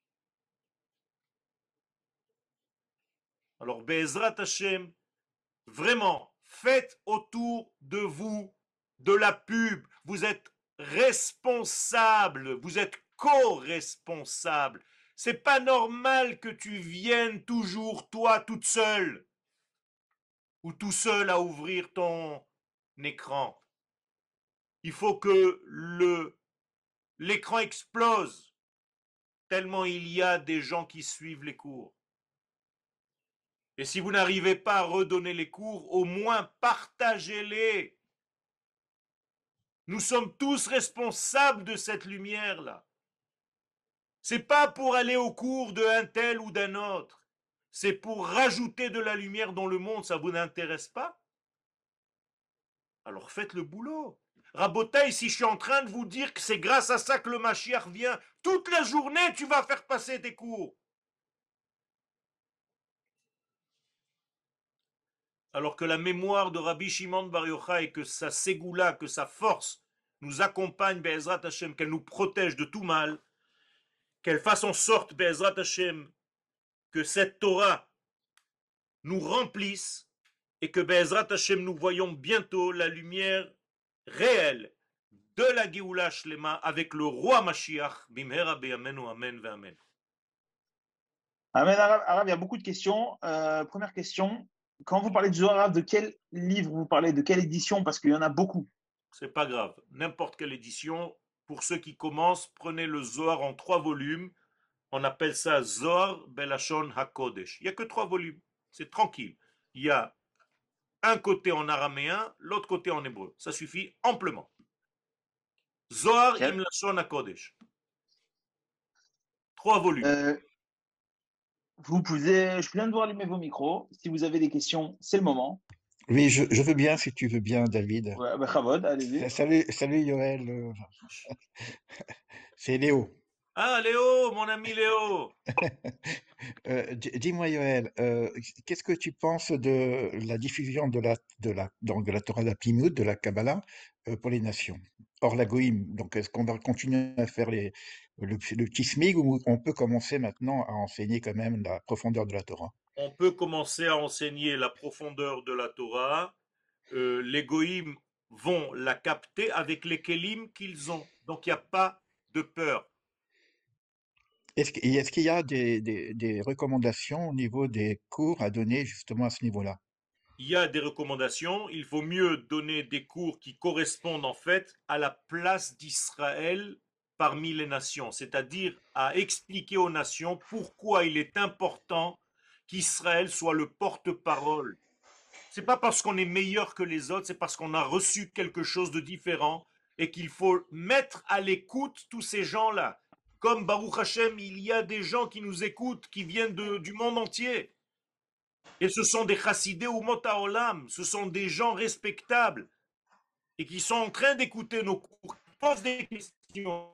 Alors, Be'ezrat Hashem, vraiment, faites autour de vous de la pub. Vous êtes responsable, vous êtes co-responsable. C'est pas normal que tu viennes toujours toi toute seule ou tout seul à ouvrir ton écran. Il faut que l'écran explose tellement il y a des gens qui suivent les cours. Et si vous n'arrivez pas à redonner les cours, au moins partagez-les. Nous sommes tous responsables de cette lumière-là. C'est pas pour aller au cours d'un tel ou d'un autre. C'est pour rajouter de la lumière dans le monde. Ça vous n'intéresse pas? Alors faites le boulot. Rabotaï, si je suis en train de vous dire que c'est grâce à ça que le Mashiach vient, toute la journée tu vas faire passer tes cours. Alors que la mémoire de Rabbi Shimon Bar Yochai, que sa ségoula, que sa force nous accompagne, Be'ezrat Hashem, qu'elle nous protège de tout mal, qu'elle fasse en sorte, Be'ezrat Hashem, que cette Torah nous remplisse et que Be'ezrat Hashem, nous voyons bientôt la lumière réelle de la Géoula Shlema avec le roi Mashiach, Bimhera Beyamenu, Amen, Amen. Amen, Arabe, il y a beaucoup de questions. Première question, quand vous parlez de Zohar, Arabe, de quel livre vous parlez, de quelle édition? Parce qu'il y en a beaucoup. C'est pas grave, n'importe quelle édition. Pour ceux qui commencent, prenez le Zohar en 3 volumes. On appelle ça Zohar Belashon HaKodesh. Il n'y a que 3 volumes. C'est tranquille. Il y a un côté en araméen, l'autre côté en hébreu. Ça suffit amplement. Zohar Okay. im Lashon HaKodesh. 3 volumes. Je viens de voir allumer vos micros. Si vous avez des questions, c'est le moment. Oui, je veux bien, si tu veux bien, David. Ouais, bah, Chavod, allez-y. Salut Yoel, c'est Léo. Ah, Léo, mon ami Léo. Dis-moi Yoel, qu'est-ce que tu penses de la diffusion donc de la Torah d'Aplimut, de la Kabbalah, pour les nations, hors la Goïm? Donc est-ce qu'on va continuer à faire le petit SMIG ou on peut commencer maintenant à enseigner quand même la profondeur de la Torah? On peut commencer à enseigner la profondeur de la Torah. Les goïms vont la capter avec les kélim qu'ils ont. Donc il n'y a pas de peur. Est-ce qu'il y a des recommandations au niveau des cours à donner justement à ce niveau-là? Il y a des recommandations. Il faut mieux donner des cours qui correspondent en fait à la place d'Israël parmi les nations, c'est-à-dire à expliquer aux nations pourquoi il est important qu'Israël soit le porte-parole. C'est pas parce qu'on est meilleur que les autres, c'est parce qu'on a reçu quelque chose de différent et qu'il faut mettre à l'écoute tous ces gens-là. Comme Baruch Hashem, il y a des gens qui nous écoutent, qui viennent du monde entier. Et ce sont des chassidés ou motaolam, ce sont des gens respectables et qui sont en train d'écouter nos cours, qui posent des questions.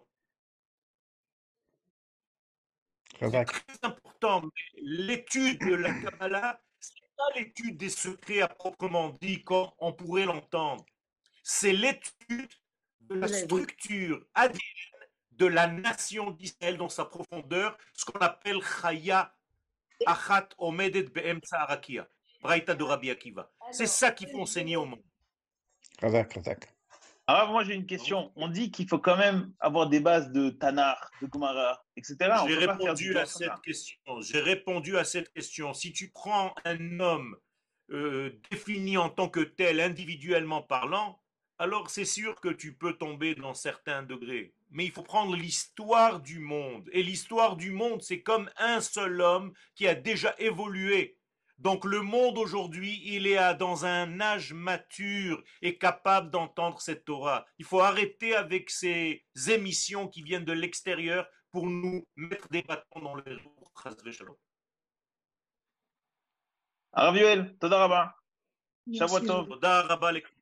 C'est très important. L'étude de la Kabbalah, ce n'est pas l'étude des secrets à proprement dit, comme on pourrait l'entendre. C'est l'étude de la structure ADN de la nation d'Israël dans sa profondeur, ce qu'on appelle Chaya Achat Omedet Be'emtsa Arakia, Braïta de Rabbi Akiva. C'est ça qu'il faut enseigner au monde. Alors, moi, j'ai une question. On dit qu'il faut quand même avoir des bases de Tanar, de Gemara, etc. On J'ai peut pas faire du répondu à droit comme cette ça. question. J'ai répondu à cette question. Si tu prends un homme défini en tant que tel, individuellement parlant, alors c'est sûr que tu peux tomber dans certains degrés. Mais il faut prendre l'histoire du monde. Et l'histoire du monde, c'est comme un seul homme qui a déjà évolué. Donc le monde aujourd'hui, il est dans un âge mature et capable d'entendre cette Torah. Il faut arrêter avec ces émissions qui viennent de l'extérieur pour nous mettre des bâtons dans les roues. Rav Yoel, Toda Rabba. Merci. Shavua Tov. Toda rabba